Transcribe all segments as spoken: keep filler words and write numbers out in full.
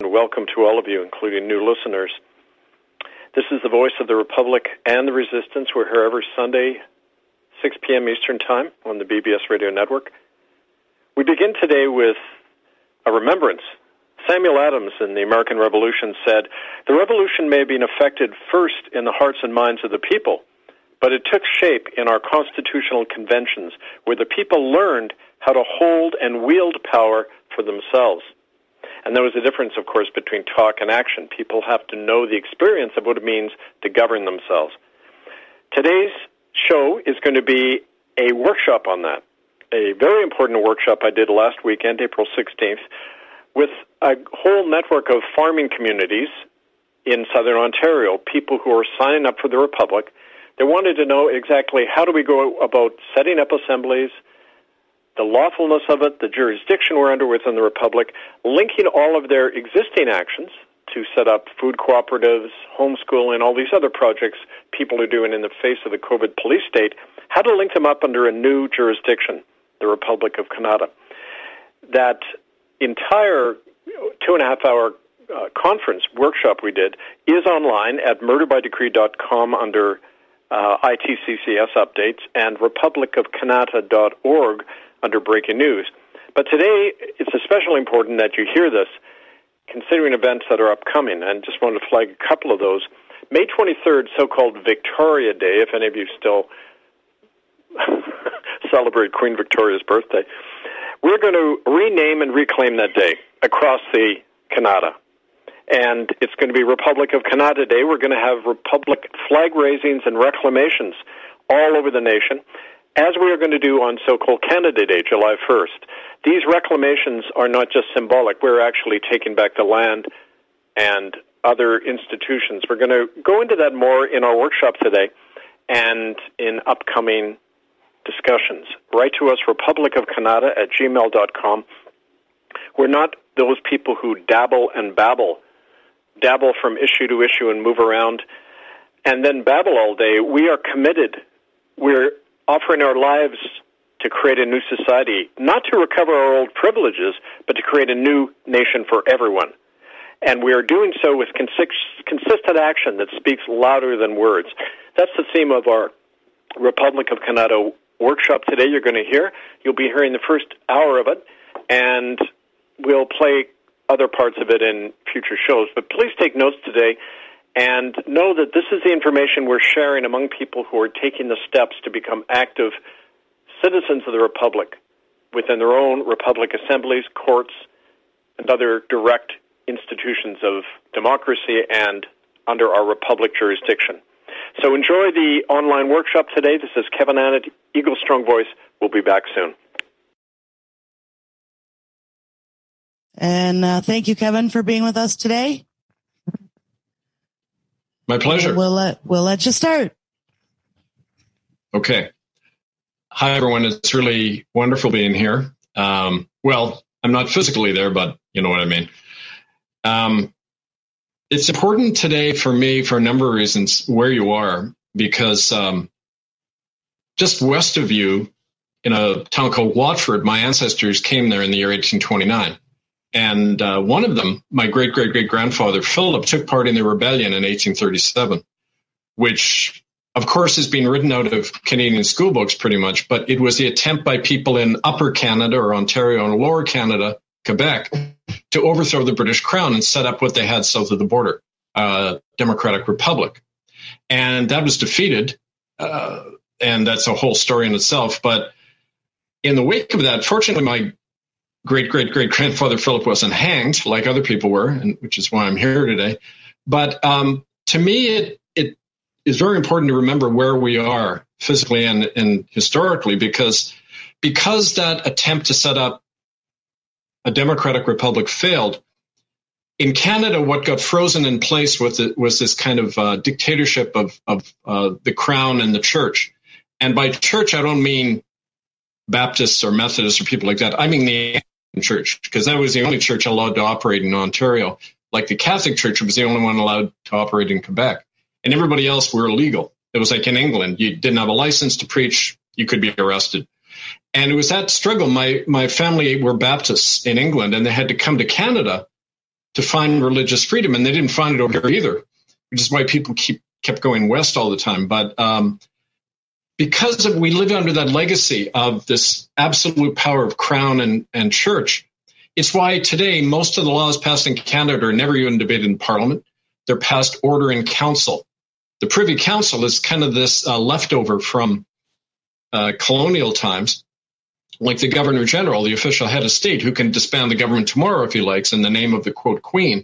and welcome to all of you, including new listeners. This is the Voice of the Republic and the Resistance. We're here every Sunday, six p.m. Eastern Time on the B B S Radio Network. We begin today with a remembrance. Samuel Adams in the American Revolution said, "The revolution may have been effected first in the hearts and minds of the people, but it took shape in our constitutional conventions, where the people learned how to hold and wield power for themselves." And there was a difference, of course, between talk and action. People have to know the experience of what it means to govern themselves. Today's show is going to be a workshop on that, a very important workshop I did last weekend, April sixteenth, with a whole network of farming communities in southern Ontario, people who are signing up for the Republic. They wanted to know exactly how do we go about setting up assemblies, the lawfulness of it, the jurisdiction we're under within the Republic, linking all of their existing actions to set up food cooperatives, homeschooling, all these other projects people are doing in the face of the COVID police state, how to link them up under a new jurisdiction, the Republic of Canada. That entire two and a half hour uh, conference workshop we did is online at murder by decree dot com under uh, I T C C S updates and republic of canada dot org under breaking news. But today, it's especially important that you hear this, considering events that are upcoming, and just wanted to flag a couple of those. May twenty-third, so-called Victoria Day, if any of you still celebrate Queen Victoria's birthday, we're going to rename and reclaim that day across the Canada. And it's going to be Republic of Canada Day. We're going to have Republic flag raisings and reclamations all over the nation, as we are going to do on so-called Canada Day, July first. These reclamations are not just symbolic. We're actually taking back the land and other institutions. We're going to go into that more in our workshop today and in upcoming discussions. Write to us, republic of canada at gmail dot com. We're not those people who dabble and babble, dabble from issue to issue and move around and then babble all day. We are committed. We're offering our lives to create a new society, not to recover our old privileges, but to create a new nation for everyone. And we are doing so with consist- consistent action that speaks louder than words. That's the theme of our Republic of Canada workshop today. You're going to hear. You'll be hearing the first hour of it, and we'll play other parts of it in future shows. But please take notes today and know that this is the information we're sharing among people who are taking the steps to become active citizens of the Republic within their own Republic assemblies, courts, and other direct institutions of democracy and under our Republic jurisdiction. So enjoy the online workshop today. This is Kevin Annett, Eagle Strong Voice. We'll be back soon. And uh, thank you, Kevin, for being with us today. My pleasure. We'll let, we'll let you start. Okay. Hi, everyone. It's really wonderful being here. Um, well, I'm not physically there, but you know what I mean. Um, it's important today for me for a number of reasons where you are, because um, just west of you in a town called Watford, my ancestors came there in the year eighteen twenty-nine. And uh, one of them, my great-great-great-grandfather, Philip, took part in the rebellion in eighteen thirty-seven, which, of course, has been written out of Canadian school books pretty much, but it was the attempt by people in Upper Canada or Ontario and Lower Canada, Quebec, to overthrow the British Crown and set up what they had south of the border, uh, Democratic Republic. And that was defeated, uh, and that's a whole story in itself. But in the wake of that, fortunately, my great-great-great-grandfather Philip wasn't hanged like other people were, and which is why I'm here today. But um, to me, it it is very important to remember where we are physically and, and historically, because because that attempt to set up a democratic republic failed. In Canada, what got frozen in place was, it, was this kind of uh, dictatorship of, of uh, the Crown and the Church. And by church, I don't mean Baptists or Methodists or people like that. I mean the Church, because that was the only church allowed to operate in Ontario. Like the Catholic Church was the only one allowed to operate in Quebec. And everybody else were illegal. It was like in England. You didn't have a license to preach, you could be arrested. And it was that struggle. My my family were Baptists in England, and they had to come to Canada to find religious freedom, and they didn't find it over here either, which is why people keep kept going west all the time. But um, because of, we live under that legacy of this absolute power of crown and, and church, it's why today most of the laws passed in Canada are never even debated in Parliament. They're passed order in council. The Privy Council is kind of this uh, leftover from uh, colonial times, like the Governor General, the official head of state, who can disband the government tomorrow if he likes in the name of the, quote, Queen.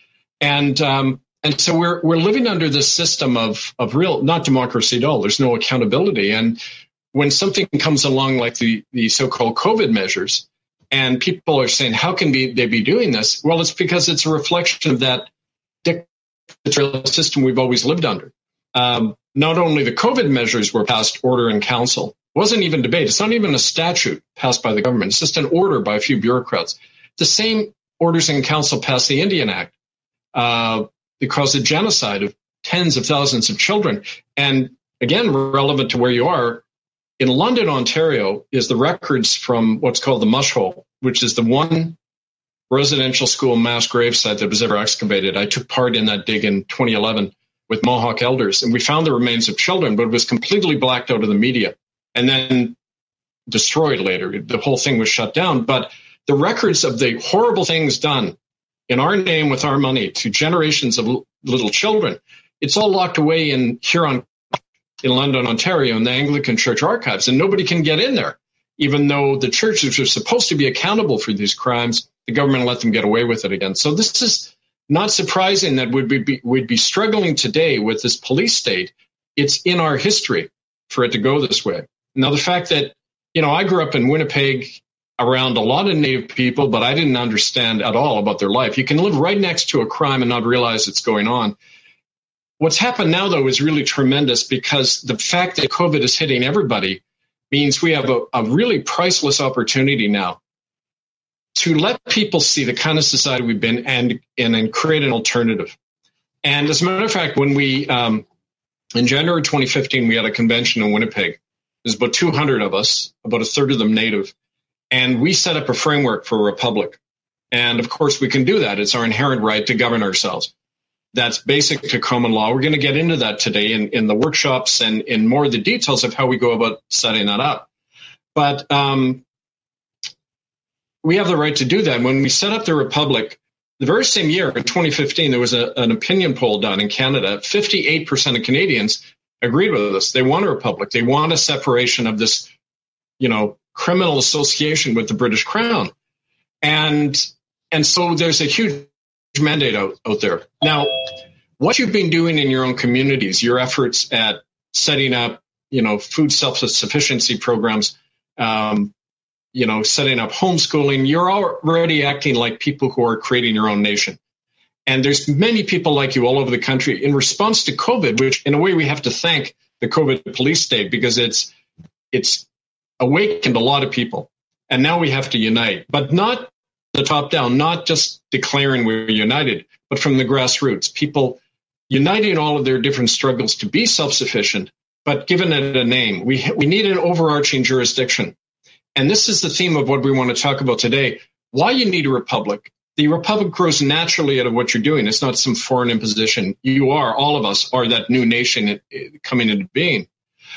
And um, and so we're we're living under this system of of real, not democracy at all. There's no accountability. And when something comes along like the, the so-called COVID measures, and people are saying, how can be, they be doing this? Well, it's because it's a reflection of that dictatorial system we've always lived under. Um, not only the COVID measures were passed order in council, it wasn't even debate. It's not even a statute passed by the government. It's just an order by a few bureaucrats. The same orders in council passed the Indian Act. Uh, it caused a genocide of tens of thousands of children. And again, relevant to where you are, in London, Ontario, is the records from what's called the Mush Hole, which is the one residential school mass grave site that was ever excavated. I took part in that dig in twenty eleven with Mohawk elders, and we found the remains of children, but it was completely blacked out of the media and then destroyed later. The whole thing was shut down. But the records of the horrible things done in our name with our money to generations of little children, it's all locked away in Huron, in London, Ontario, in the Anglican Church archives, and nobody can get in there, even though the churches are supposed to be accountable for these crimes. The government let them get away with it again. So this is not surprising that we'd be, we'd be struggling today with this police state. It's in our history for it to go this way. Now, the fact that, you know, I grew up in Winnipeg around a lot of Native people, but I didn't understand at all about their life. You can live right next to a crime and not realize it's going on. What's happened now, though, is really tremendous, because the fact that COVID is hitting everybody means we have a, a really priceless opportunity now to let people see the kind of society we've been and, and then create an alternative. And as a matter of fact, when we, um, in January twenty fifteen, we had a convention in Winnipeg. There's about two hundred of us, about a third of them Native. And we set up a framework for a republic. And of course, we can do that. It's our inherent right to govern ourselves. That's basic to common law. We're going to get into that today in, in the workshops and in more of the details of how we go about setting that up. But um, we have the right to do that. When we set up the republic, the very same year, in twenty fifteen, there was a, an opinion poll done in Canada. fifty-eight percent of Canadians agreed with us. They want a republic. They want a separation of this, you know, criminal association with the British Crown. And, and so there's a huge mandate out, out there. Now, what you've been doing in your own communities, your efforts at setting up, you know, food self-sufficiency programs, um, you know, setting up homeschooling, you're already acting like people who are creating your own nation. And there's many people like you all over the country in response to COVID, which in a way we have to thank the COVID police state, because it's, it's awakened a lot of people. And now we have to unite, but not the top down, not just declaring we're united, but from the grassroots, people uniting all of their different struggles to be self-sufficient, but giving it a name. We, we need an overarching jurisdiction. And this is the theme of what we want to talk about today, why you need a republic. The republic grows naturally out of what you're doing. It's not some foreign imposition. You are, all of us are that new nation coming into being.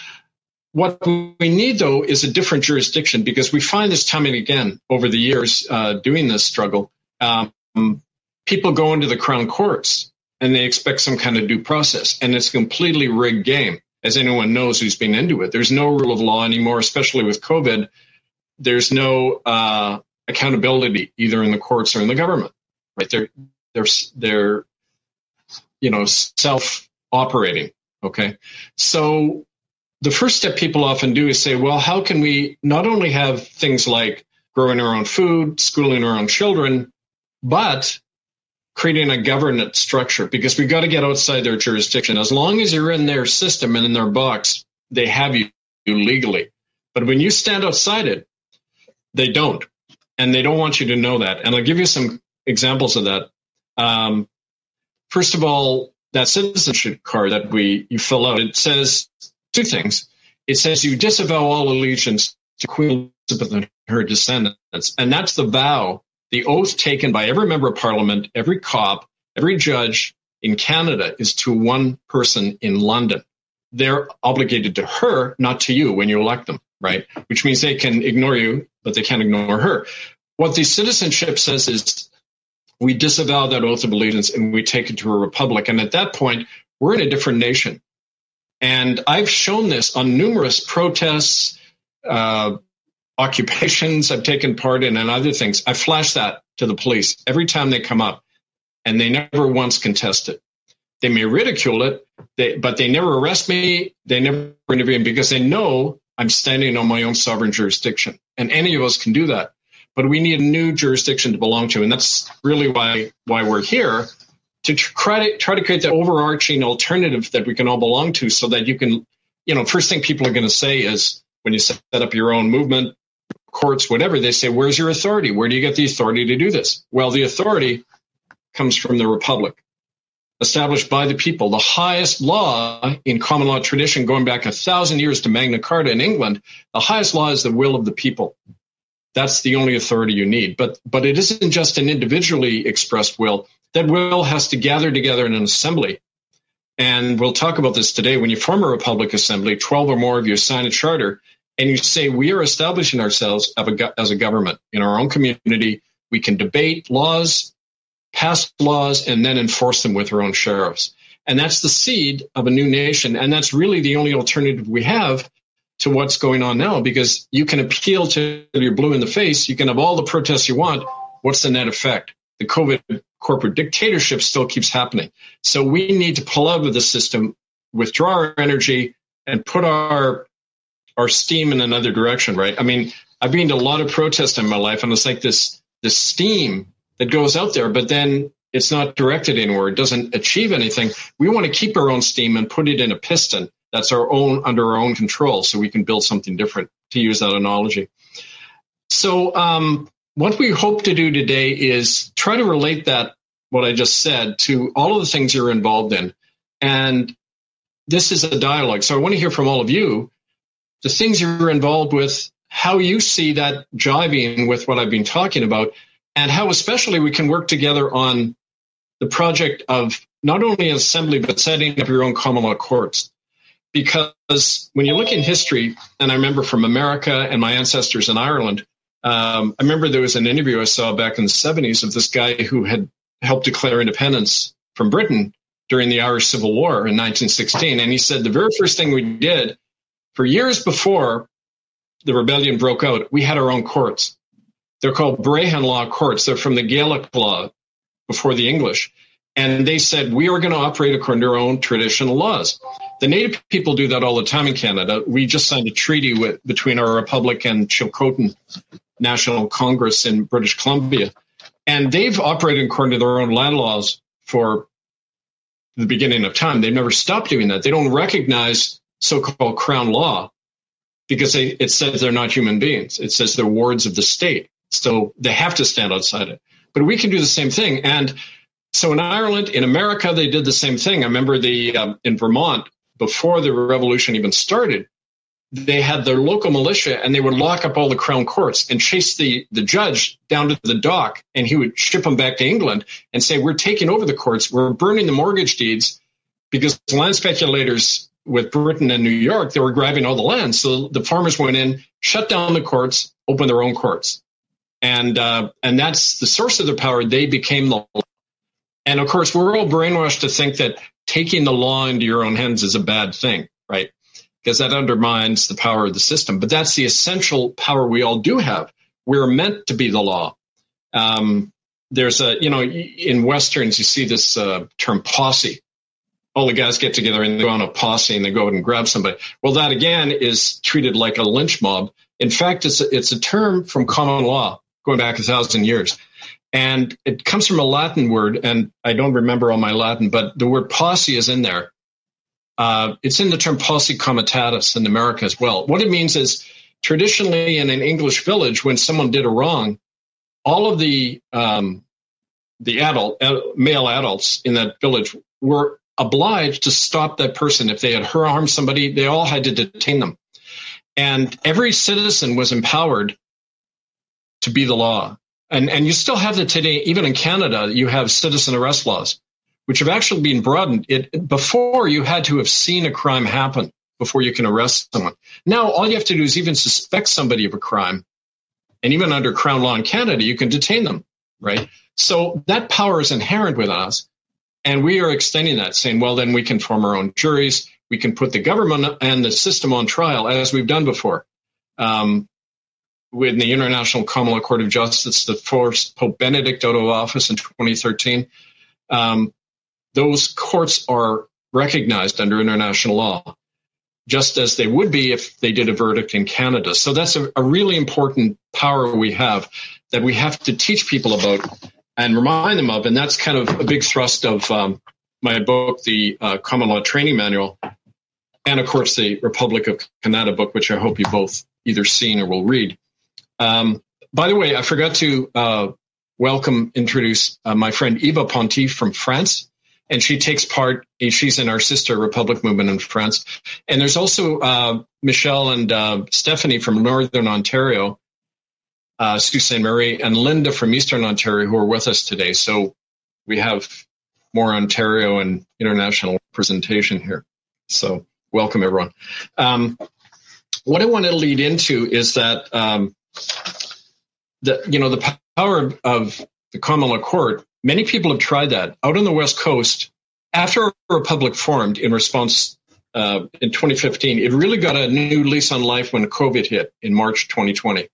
What we need, though, is a different jurisdiction, because we find this time and again over the years uh, doing this struggle. Um, people go into the Crown courts and they expect some kind of due process, and it's a completely rigged game, as anyone knows who's been into it. There's no rule of law anymore, especially with COVID. There's no uh, accountability either in the courts or in the government. Right? They're they're they're you know self-operating. Okay, so the first step people often do is say, well, how can we not only have things like growing our own food, schooling our own children, but creating a governance structure? Because we've got to get outside their jurisdiction. As long as you're in their system and in their box, they have you legally. But when you stand outside it, they don't. And they don't want you to know that. And I'll give you some examples of that. Um, first of all, that citizenship card that we you fill out, it says two things. It says you disavow all allegiance to Queen Elizabeth and her descendants. And that's the vow The oath taken by every member of parliament, every cop, every judge in Canada is to one person in London. They're obligated to her, not to you when you elect them, right? Which means they can ignore you, but they can't ignore her. What the citizenship says is we disavow that oath of allegiance and we take it to a republic. And at that point, we're in a different nation. And I've shown this on numerous protests, uh, occupations I've taken part in, and other things. I flash that to the police every time they come up, and they never once contest it. They may ridicule it, they, but they never arrest me. They never intervene because they know I'm standing on my own sovereign jurisdiction. And any of us can do that. But we need a new jurisdiction to belong to. And that's really why why we're here, to try to, try to create that overarching alternative that we can all belong to, so that you can, you know, first thing people are going to say is when you set up your own movement, courts, whatever, they say, where's your authority? Where do you get the authority to do this? Well, the authority comes from the Republic, established by the people. The highest law in common law tradition, going back a thousand years to Magna Carta in England, the highest law is the will of the people. That's the only authority you need. But but it isn't just an individually expressed will. That will has to gather together in an assembly. And we'll talk about this today. When you form a Republic Assembly, twelve or more of you sign a charter, and you say, we are establishing ourselves as a government in our own community. We can debate laws, pass laws, and then enforce them with our own sheriffs. And that's the seed of a new nation. And that's really the only alternative we have to what's going on now, because you can appeal to you're blue in the face. You can have all the protests you want. What's the net effect? The COVID corporate dictatorship still keeps happening. So we need to pull out of the system, withdraw our energy, and put our our steam in another direction, right? I mean, I've been to a lot of protests in my life, and it's like this this steam that goes out there, but then it's not directed anywhere. It doesn't achieve anything. We want to keep our own steam and put it in a piston that's our own, under our own control, so we can build something different, to use that analogy. So um, what we hope to do today is try to relate that, what I just said, to all of the things you're involved in. And this is a dialogue. So I want to hear from all of you, the things you're involved with, how you see that jiving with what I've been talking about, and how especially we can work together on the project of not only an assembly, but setting up your own common law courts. Because when you look in history, and I remember from America and my ancestors in Ireland, um, I remember there was an interview I saw back in the seventies of this guy who had helped declare independence from Britain during the Irish Civil War in nineteen sixteen. And he said the very first thing we did, for years before the rebellion broke out, we had our own courts. They're called Brehon Law courts. They're from the Gaelic law before the English. And they said, we are going to operate according to our own traditional laws. The Native people do that all the time in Canada. We just signed a treaty with, between our Republic and Chilcotin National Congress in British Columbia. And they've operated according to their own land laws for the beginning of time. They've never stopped doing that. They don't recognize so-called crown law because they, it says they're not human beings. It says they're wards of the state. So they have to stand outside it. But we can do the same thing. And so in Ireland, in America, they did the same thing. I remember the um, in Vermont, before the revolution even started, they had their local militia, and they would lock up all the crown courts and chase the, the judge down to the dock, and he would ship them back to England and say, we're taking over the courts. We're burning the mortgage deeds, because land speculators with Britain and New York, they were grabbing all the land. So the farmers went in, shut down the courts, opened their own courts. And uh, and that's the source of their power. They became the law. And, of course, we're all brainwashed to think that taking the law into your own hands is a bad thing, right? Because that undermines the power of the system. But that's the essential power we all do have. We're meant to be the law. Um, there's a, you know, in Westerns, you see this uh, term posse. All the guys get together and they go on a posse and they go out and grab somebody. Well, that, again, is treated like a lynch mob. In fact, it's a, it's a term from common law going back a thousand years. And it comes from a Latin word, and I don't remember all my Latin, but the word posse is in there. Uh, it's in the term posse comitatus in America as well. What it means is, traditionally in an English village, when someone did a wrong, all of the um, the adult uh, male adults in that village were obliged to stop that person. If they had harmed somebody, they all had to detain them. And every citizen was empowered to be the law. And, and you still have that today, even in Canada, you have citizen arrest laws, which have actually been broadened. It, before, you had to have seen a crime happen before you can arrest someone. Now, all you have to do is even suspect somebody of a crime. And even under Crown law in Canada, you can detain them, right? So that power is inherent within us. And we are extending that, saying, well, then we can form our own juries. We can put the government and the system on trial, as we've done before. Um, with the International Common Law Court of Justice that forced Pope Benedict out of office in twenty thirteen, um, those courts are recognized under international law, just as they would be if they did a verdict in Canada. So that's a, a really important power we have that we have to teach people about and remind them of. And that's kind of a big thrust of um, my book, the uh, Common Law Training Manual, and, of course, the Republic of Canada book, which I hope you both either seen or will read. Um, by the way, I forgot to uh, welcome, introduce uh, my friend Eva Pontiff from France. And she takes part, she's in our sister Republic movement in France. And there's also uh, Michelle and uh, Stephanie from Northern Ontario, uh, Sault Ste. Marie, and Linda from Eastern Ontario who are with us today. So we have more Ontario and international representation here. So welcome, everyone. Um, what I want to lead into is that, um, the you know, the power of, of the common law court. Many people have tried that out on the West Coast. After a republic formed in response uh, in twenty fifteen, it really got a new lease on life when COVID hit in March twenty twenty.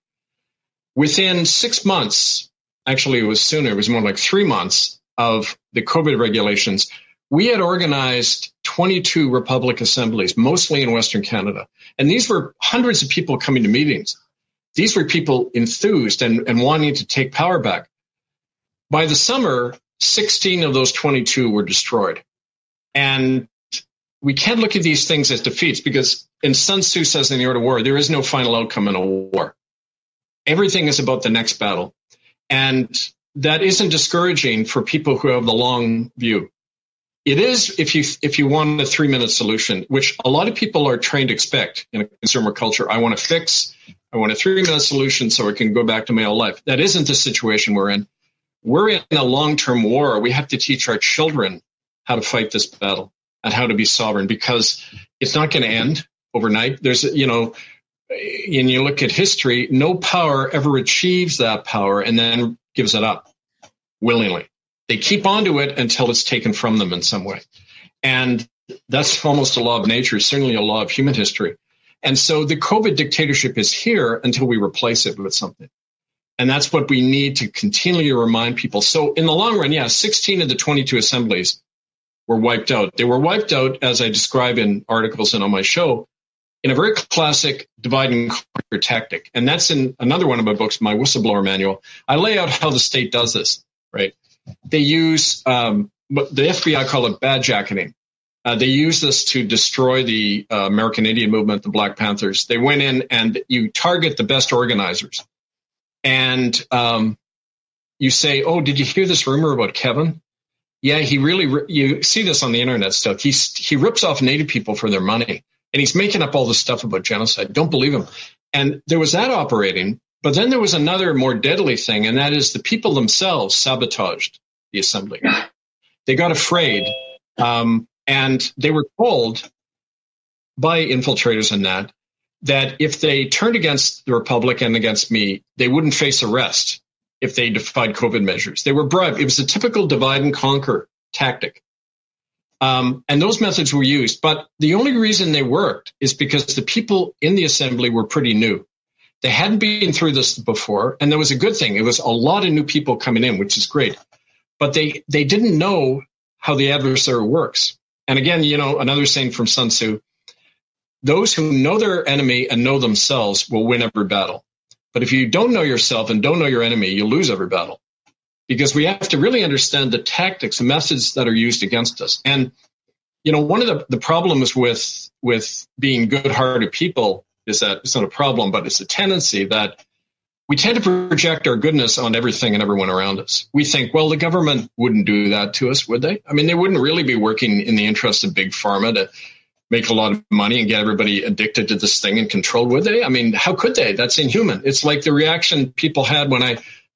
Within six months, actually it was sooner, it was more like three months of the COVID regulations, we had organized twenty-two republic assemblies, mostly in Western Canada. And these were hundreds of people coming to meetings. These were people enthused and, and wanting to take power back. By the summer, sixteen of those twenty-two were destroyed. And we can't look at these things as defeats because in Sun Tzu says in The Art of War, there is no final outcome in a war. Everything is about the next battle. And that isn't discouraging for people who have the long view. It is if you if you want a three-minute solution, which a lot of people are trained to expect in a consumer culture. I want to fix, I want a three-minute solution so I can go back to my old life. That isn't the situation we're in. We're in a long-term war. We have to teach our children how to fight this battle and how to be sovereign because it's not going to end overnight. There's, you know, and you look at history, no power ever achieves that power and then gives it up willingly. They keep onto it until it's taken from them in some way. And that's almost a law of nature, certainly a law of human history. And so the COVID dictatorship is here until we replace it with something. And that's what we need to continually remind people. So in the long run, yeah, sixteen of the twenty-two assemblies were wiped out. They were wiped out, as I describe in articles and on my show, in a very classic divide and conquer tactic. And that's in another one of my books, my whistleblower manual. I lay out how the state does this, right? They use, um, what the F B I call it bad jacketing. Uh, they use this to destroy the uh, American Indian movement, the Black Panthers. They went in and you target the best organizers. And um, you say, oh, did you hear this rumor about Kevin? Yeah, he really, you see this on the internet stuff. He's, he rips off Native people for their money. And he's making up all this stuff about genocide. Don't believe him. And there was that operating. But then there was another more deadly thing, and that is the people themselves sabotaged the assembly. They got afraid, um, and they were told by infiltrators in that, that if they turned against the Republic and against me, they wouldn't face arrest if they defied COVID measures. They were bribed. It was a typical divide and conquer tactic. Um, and those methods were used. But the only reason they worked is because the people in the assembly were pretty new. They hadn't been through this before, and there was a good thing. It was a lot of new people coming in, which is great. But they, they didn't know how the adversary works. And again, you know, another saying from Sun Tzu, those who know their enemy and know themselves will win every battle. But if you don't know yourself and don't know your enemy, you lose every battle. Because we have to really understand the tactics, the methods that are used against us. And, you know, one of the, the problems with, with being good-hearted people is that it's not a problem, but it's a tendency that we tend to project our goodness on everything and everyone around us. We think, well, the government wouldn't do that to us, would they? I mean, they wouldn't really be working in the interest of big pharma to make a lot of money and get everybody addicted to this thing and controlled, would they? I mean, how could they? That's inhuman. It's like the reaction people had when I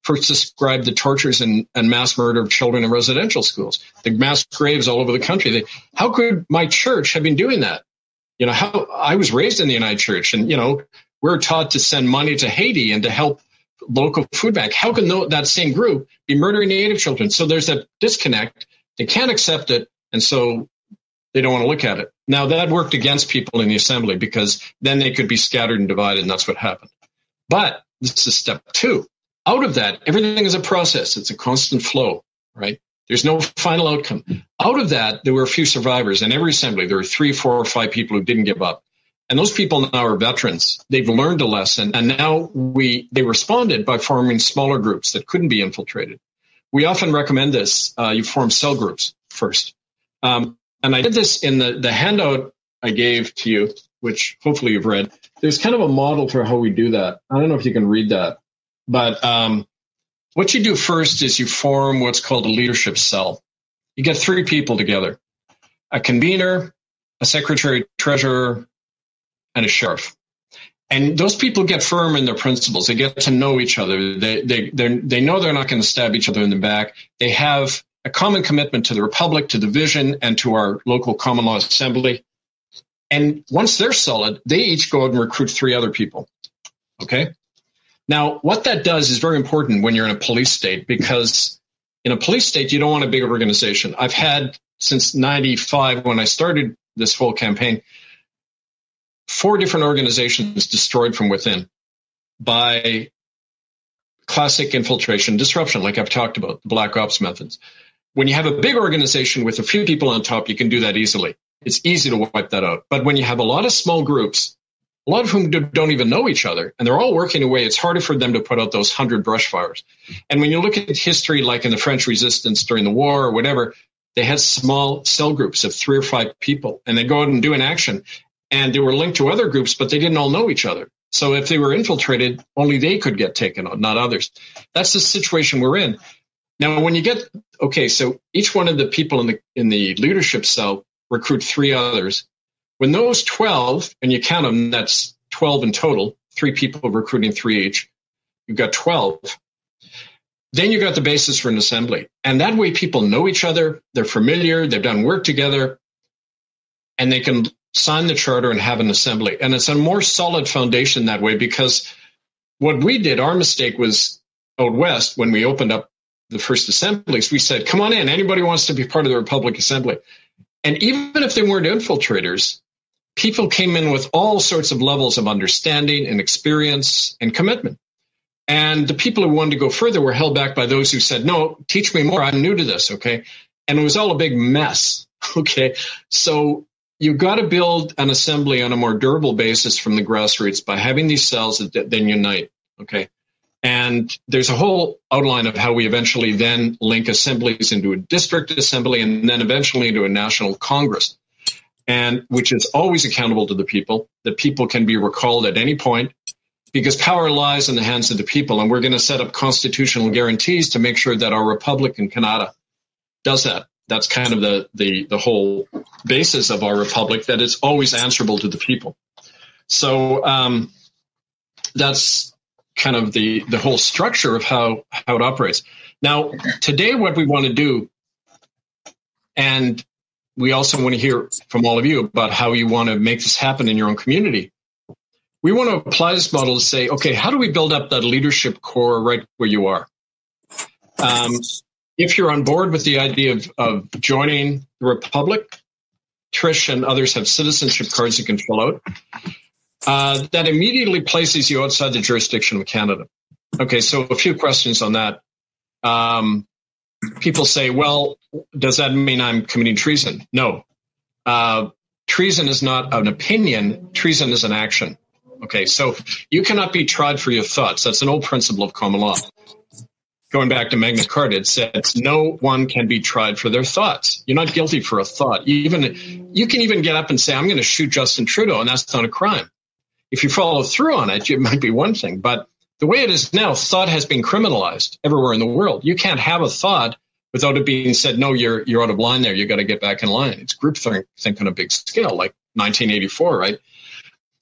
first described the tortures and, and mass murder of children in residential schools, the mass graves all over the country. They, how could my church have been doing that? You know, how I was raised in the United Church, and, you know, we're taught to send money to Haiti and to help local food bank. How can that same group be murdering Native children? So there's that disconnect. They can't accept it, and so they don't want to look at it. Now, that worked against people in the assembly because then they could be scattered and divided, and that's what happened. But this is step two. Out of that, everything is a process. It's a constant flow, right? There's no final outcome. Out of that, there were a few survivors. In every assembly, there were three, four, or five people who didn't give up. And those people now are veterans. They've learned a lesson, and now we they responded by forming smaller groups that couldn't be infiltrated. We often recommend this. Uh, you form cell groups first. Um, and I did this in the, the handout I gave to you, which hopefully you've read. There's kind of a model for how we do that. I don't know if you can read that. But um, what you do first is you form what's called a leadership cell. You get three people together, a convener, a secretary treasurer, and a sheriff. And those people get firm in their principles. They get to know each other. They they they know they're not going to stab each other in the back. They have a common commitment to the Republic, to the vision, and to our local common law assembly. And once they're solid, they each go out and recruit three other people. Okay? Now, what that does is very important when you're in a police state, because in a police state, you don't want a big organization. I've had, since ninety-five, when I started this whole campaign, four different organizations destroyed from within by classic infiltration, disruption, like I've talked about, the black ops methods. When you have a big organization with a few people on top, you can do that easily. It's easy to wipe that out. But when you have a lot of small groups, a lot of whom don't even know each other, and they're all working away, it's harder for them to put out those hundred brush fires. And when you look at history, like in the French Resistance during the war or whatever, they had small cell groups of three or five people, and they go out and do an action. And they were linked to other groups, but they didn't all know each other. So if they were infiltrated, only they could get taken on, not others. That's the situation we're in. Now, when you get, okay, so each one of the people in the in the leadership cell recruit three others. When those twelve, and you count them, that's twelve in total, three people recruiting three each, you've got twelve. Then you got the basis for an assembly. And that way people know each other, they're familiar, they've done work together, and they can sign the charter and have an assembly. And it's a more solid foundation that way, because what we did, our mistake was out west when we opened up the first assemblies, we said, come on in, anybody wants to be part of the Republic Assembly. And even if they weren't infiltrators, people came in with all sorts of levels of understanding and experience and commitment. And the people who wanted to go further were held back by those who said, no, teach me more. I'm new to this. Okay. And it was all a big mess. Okay. So you've got to build an assembly on a more durable basis from the grassroots by having these cells that then unite. Okay. And there's a whole outline of how we eventually then link assemblies into a district assembly and then eventually into a national Congress, and which is always accountable to the people, that people can be recalled at any point, because power lies in the hands of the people. And we're going to set up constitutional guarantees to make sure that our Republic in Canada does that. That's kind of the, the, the whole basis of our Republic, that it's always answerable to the people. So um, that's kind of the, the whole structure of how, how it operates. Now, today, what we want to do, and we also want to hear from all of you about how you want to make this happen in your own community. We want to apply this model to say, okay, how do we build up that leadership core right where you are? Um, if you're on board with the idea of, of joining the Republic, Trish and others have citizenship cards you can fill out. Uh, that immediately places you outside the jurisdiction of Canada. Okay, so a few questions on that. Um, people say, well, does that mean I'm committing treason? No. Uh, treason is not an opinion. Treason is an action. Okay, so you cannot be tried for your thoughts. That's an old principle of common law. Going back to Magna Carta, it says no one can be tried for their thoughts. You're not guilty for a thought. You, even, you can even get up and say, I'm going to shoot Justin Trudeau, and that's not a crime. If you follow through on it, it might be one thing. But the way it is now, thought has been criminalized everywhere in the world. You can't have a thought without it being said, no, you're you're out of line there. You got to get back in line. It's groupthink on a big scale, like nineteen eighty-four, right?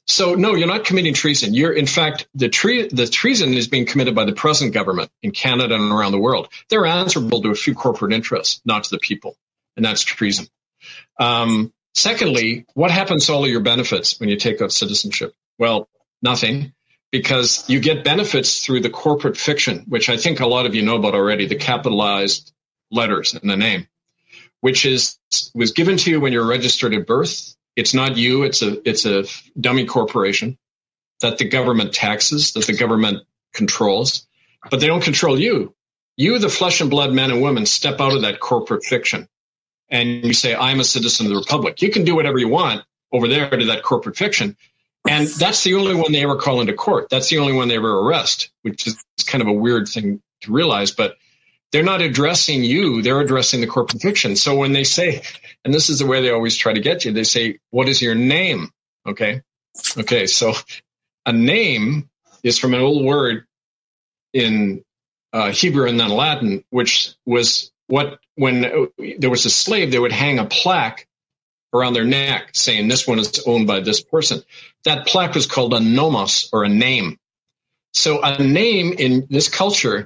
So, no, you're not committing treason. You're, in fact, the, tre- the treason is being committed by the present government in Canada and around the world. They're answerable to a few corporate interests, not to the people, and that's treason. Um, secondly, what happens to all of your benefits when you take out citizenship? Well, nothing, because you get benefits through the corporate fiction, which I think a lot of you know about already, the capitalized letters in the name, which is was given to you when you're registered at birth. It's not you. It's a it's a dummy corporation that the government taxes, that the government controls, but they don't control you. You, the flesh and blood men and women, step out of that corporate fiction, and you say, "I'm a citizen of the Republic." You can do whatever you want over there to that corporate fiction, and that's the only one they ever call into court. That's the only one they ever arrest, which is kind of a weird thing to realize, but they're not addressing you. They're addressing the corporate fiction. So when they say, and this is the way they always try to get you, they say, what is your name? Okay. Okay. So a name is from an old word in uh, Hebrew and then Latin, which was what, when there was a slave, they would hang a plaque around their neck saying this one is owned by this person. That plaque was called a nomos, or a name. So a name in this culture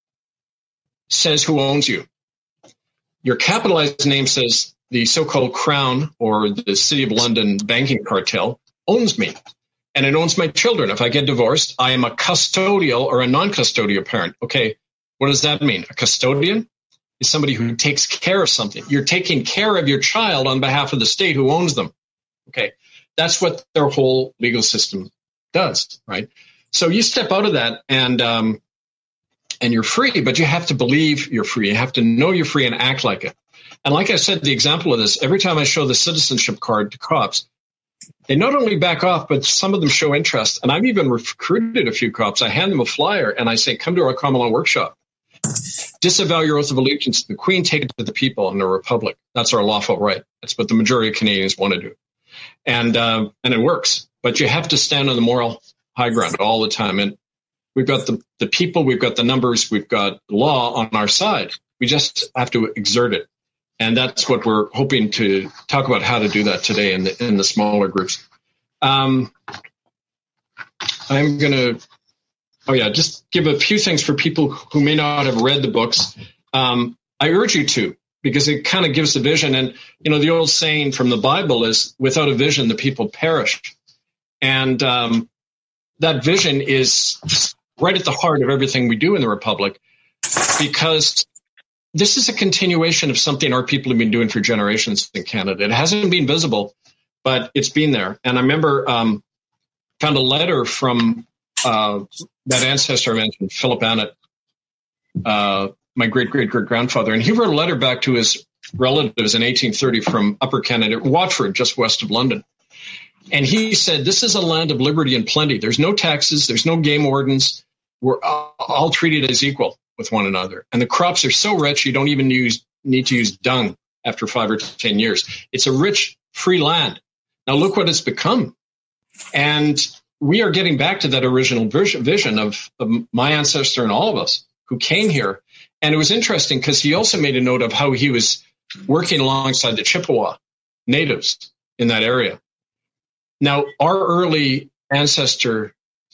says who owns you. Your capitalized name says the so-called Crown or the City of London banking cartel owns me, and it owns my children. If I get divorced, I am a custodial or a non-custodial parent. Okay, what does that mean? A custodian is somebody who takes care of something. You're taking care of your child on behalf of the state who owns them. Okay, that's what their whole legal system does, right? So you step out of that, and um, and you're free, but you have to believe you're free. You have to know you're free and act like it. And like I said, the example of this, every time I show the citizenship card to cops, they not only back off, but some of them show interest. And I've even recruited a few cops. I hand them a flyer and I say, come to our common law workshop. Disavow your oath of allegiance to the Queen, take it to the people and the Republic. That's our lawful right. That's what the majority of Canadians want to do. And, uh, and it works. But you have to stand on the moral high ground all the time. And we've got the, the people, we've got the numbers, we've got law on our side. We just have to exert it. And that's what we're hoping to talk about, how to do that today in the in the smaller groups. Um, I'm going to, oh yeah, just give a few things for people who may not have read the books. Um, I urge you to, because it kind of gives the vision. And, you know, the old saying from the Bible is, without a vision, the people perish. And um, that vision is right at the heart of everything we do in the Republic, because this is a continuation of something our people have been doing for generations in Canada. It hasn't been visible, but it's been there. And I remember um, found a letter from uh, that ancestor I mentioned, Philip Annett, uh, my great-great-great-grandfather. And he wrote a letter back to his relatives in eighteen thirty from Upper Canada, Watford, just west of London. And he said, this is a land of liberty and plenty. There's no taxes. There's no game wardens. We're all treated as equal with one another. And the crops are so rich, you don't even use, need to use dung after five or ten years. It's a rich, free land. Now look what it's become. And we are getting back to that original vision of, of my ancestor and all of us who came here. And it was interesting because he also made a note of how he was working alongside the Chippewa natives in that area. Now, our early ancestor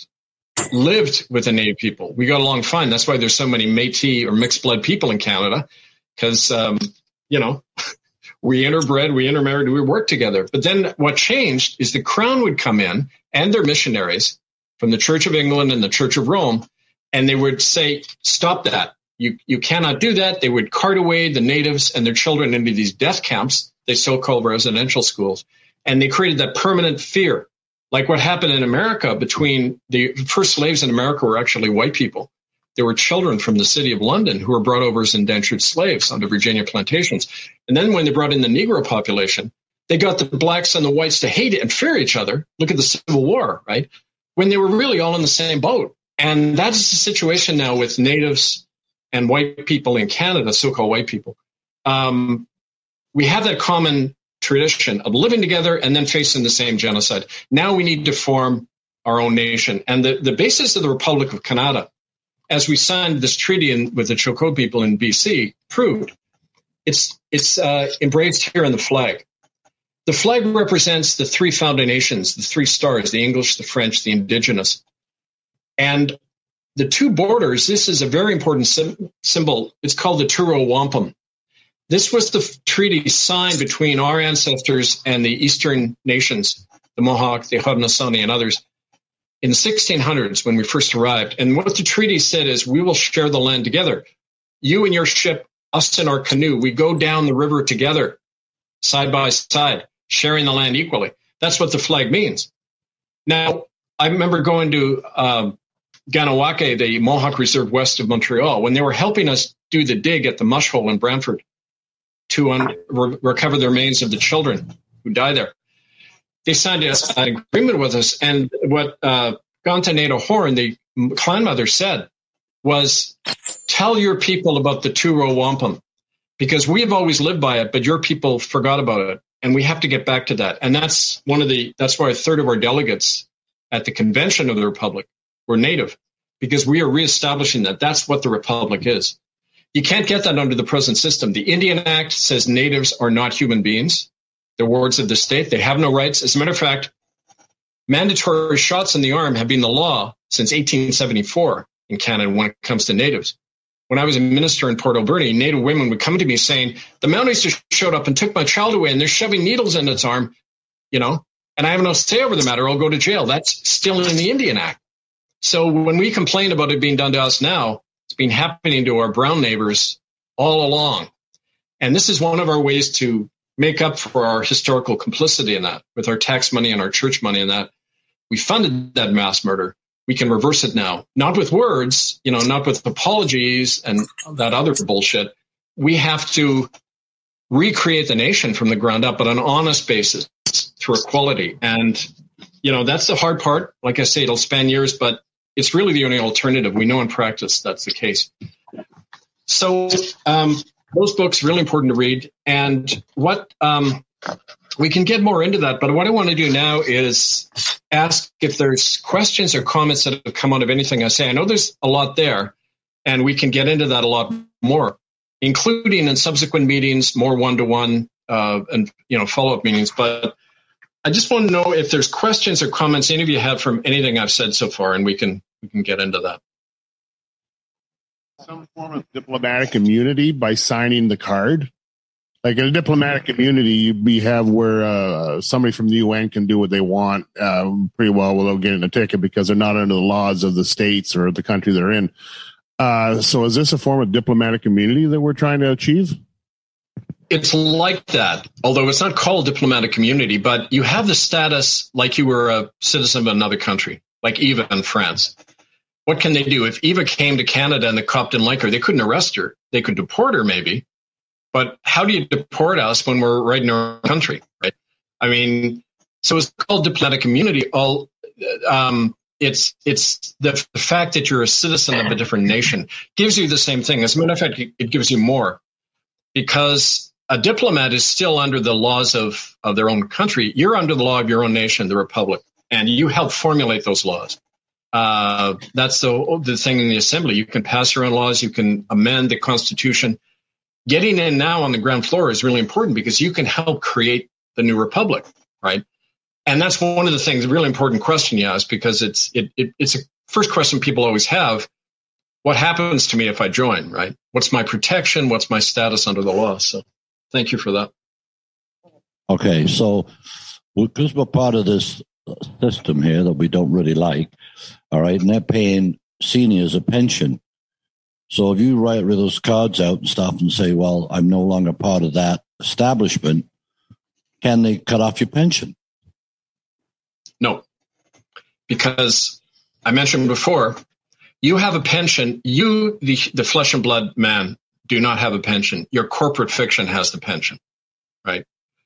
lived with the Native people. We got along fine. That's why there's so many Métis or mixed blood people in Canada, because, um, you know, we interbred, we intermarried, we worked together. But then what changed is the Crown would come in and their missionaries from the Church of England and the Church of Rome, and they would say, stop that. You, you cannot do that. They would cart away the natives and their children into these death camps, they so-called residential schools, and they created that permanent fear. Like what happened in America between the first slaves in America were actually white people. There were children from the city of London who were brought over as indentured slaves on the Virginia plantations. And then when they brought in the Negro population, they got the blacks and the whites to hate it and fear each other. Look at the Civil War, right? When they were really all in the same boat. And that is the situation now with natives and white people in Canada, so-called white people. Um, we have that common tradition of living together and then facing the same genocide. Now we need to form our own nation. And the, the basis of the Republic of Canada, as we signed this treaty in, with the Choctaw people in B C, proved it's it's uh, embraced here in the flag. The flag represents the three founding nations, the three stars, the English, the French, the indigenous. And the two borders, this is a very important sim- symbol. It's called the Truro Wampum. This was the f- treaty signed between our ancestors and the eastern nations, the Mohawk, the Haudenosaunee, and others, in the sixteen hundreds when we first arrived. And what the treaty said is, we will share the land together. You and your ship, us in our canoe, we go down the river together, side by side, sharing the land equally. That's what the flag means. Now, I remember going to um, Ganawake, the Mohawk Reserve west of Montreal, when they were helping us do the dig at the mush hole in Brantford to un- re- recover the remains of the children who died there. They signed a, an agreement with us, and what uh, Gantaneda Horn, the clan mother, said was, tell your people about the Truro Wampum, because we have always lived by it, but your people forgot about it, and we have to get back to that. And that's one of the, that's why a third of our delegates at the convention of the Republic were Native, because we are reestablishing that. That's what the Republic is. You can't get that under the present system. The Indian Act says Natives are not human beings. They're wards of the state. They have no rights. As a matter of fact, mandatory shots in the arm have been the law since eighteen seventy-four in Canada when it comes to Natives. When I was a minister in Port Alberni, Native women would come to me saying, the Mounties just showed up and took my child away, and they're shoving needles in its arm, you know, and I have no say over the matter. I'll go to jail. That's still in the Indian Act. So when we complain about it being done to us now, it's been happening to our brown neighbors all along. And this is one of our ways to make up for our historical complicity in that, with our tax money and our church money in that. We funded that mass murder. We can reverse it now, not with words, you know, not with apologies and that other bullshit. We have to recreate the nation from the ground up, but on an honest basis through equality. And, you know, that's the hard part. Like I say, it'll span years, but it's really the only alternative. We know in practice that's the case. So um, those books really important to read. And what um, we can get more into that. But what I want to do now is ask if there's questions or comments that have come out of anything I say. I know there's a lot there, and we can get into that a lot more, including in subsequent meetings, more one-to-one uh, and, you know, follow-up meetings. But I just want to know if there's questions or comments any of you have from anything I've said so far, and we can we can get into that. Some form of diplomatic immunity by signing the card. Like in a diplomatic immunity, we have where uh, somebody from the U N can do what they want uh, pretty well without getting a ticket because they're not under the laws of the states or the country they're in. Uh, so is this a form of diplomatic immunity that we're trying to achieve? It's like that, although it's not called diplomatic immunity, but you have the status like you were a citizen of another country, like Eva in France. What can they do? If Eva came to Canada and the cop didn't like her, they couldn't arrest her. They could deport her maybe. But how do you deport us when we're right in our country, right? I mean, so it's called diplomatic immunity. All um, it's it's the, the fact that you're a citizen of a different nation gives you the same thing. As a matter of fact, it gives you more, because a diplomat is still under the laws of, of their own country. You're under the law of your own nation, the Republic, and you help formulate those laws. Uh, that's the the thing in the Assembly. You can pass your own laws. You can amend the Constitution. Getting in now on the ground floor is really important because you can help create the new republic, right? And that's one of the things, a really important question you ask, because it's it, it it's a first question people always have. What happens to me if I join, right? What's my protection? What's my status under the law? So thank you for that. Okay, so because we're part of this system here that we don't really like, all right, and they're paying seniors a pension. So if you write those cards out and stuff and say, well, I'm no longer part of that establishment, can they cut off your pension? No, because I mentioned before, you have a pension. You, the, the flesh and blood man, do not have a pension. Your corporate fiction has the pension, right?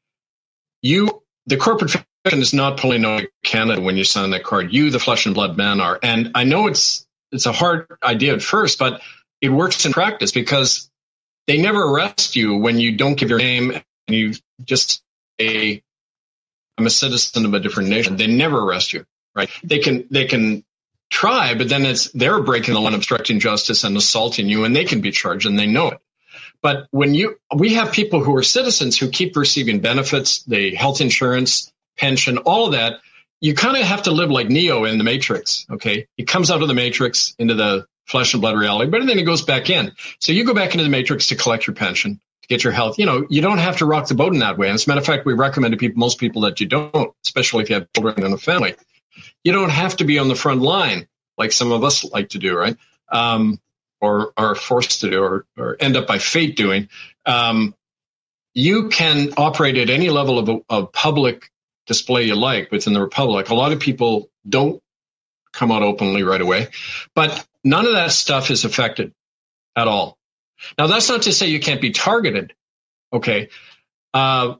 You, the corporate fiction is not pulling out Canada when you sign that card. You, the flesh and blood man, are. And I know it's it's a hard idea at first, but it works in practice because they never arrest you when you don't give your name and you just say, I'm a citizen of a different nation. They never arrest you, right? They can they can try, but then it's they're breaking the law and obstructing justice and assaulting you, and they can be charged, and they know it. But when you, we have people who are citizens who keep receiving benefits, the health insurance, pension, all of that. You kind of have to live like Neo in the Matrix. Okay. He comes out of the Matrix into the flesh and blood reality, but then he goes back in. So you go back into the Matrix to collect your pension, to get your health. You know, you don't have to rock the boat in that way. And as a matter of fact, we recommend to people, most people, that you don't, especially if you have children and a family. You don't have to be on the front line like some of us like to do, right? Um, or are forced to do, or, or end up by fate doing. Um, you can operate at any level of, of public display you like within the Republic. A lot of people don't come out openly right away, but none of that stuff is affected at all. Now, that's not to say you can't be targeted. Okay. Uh,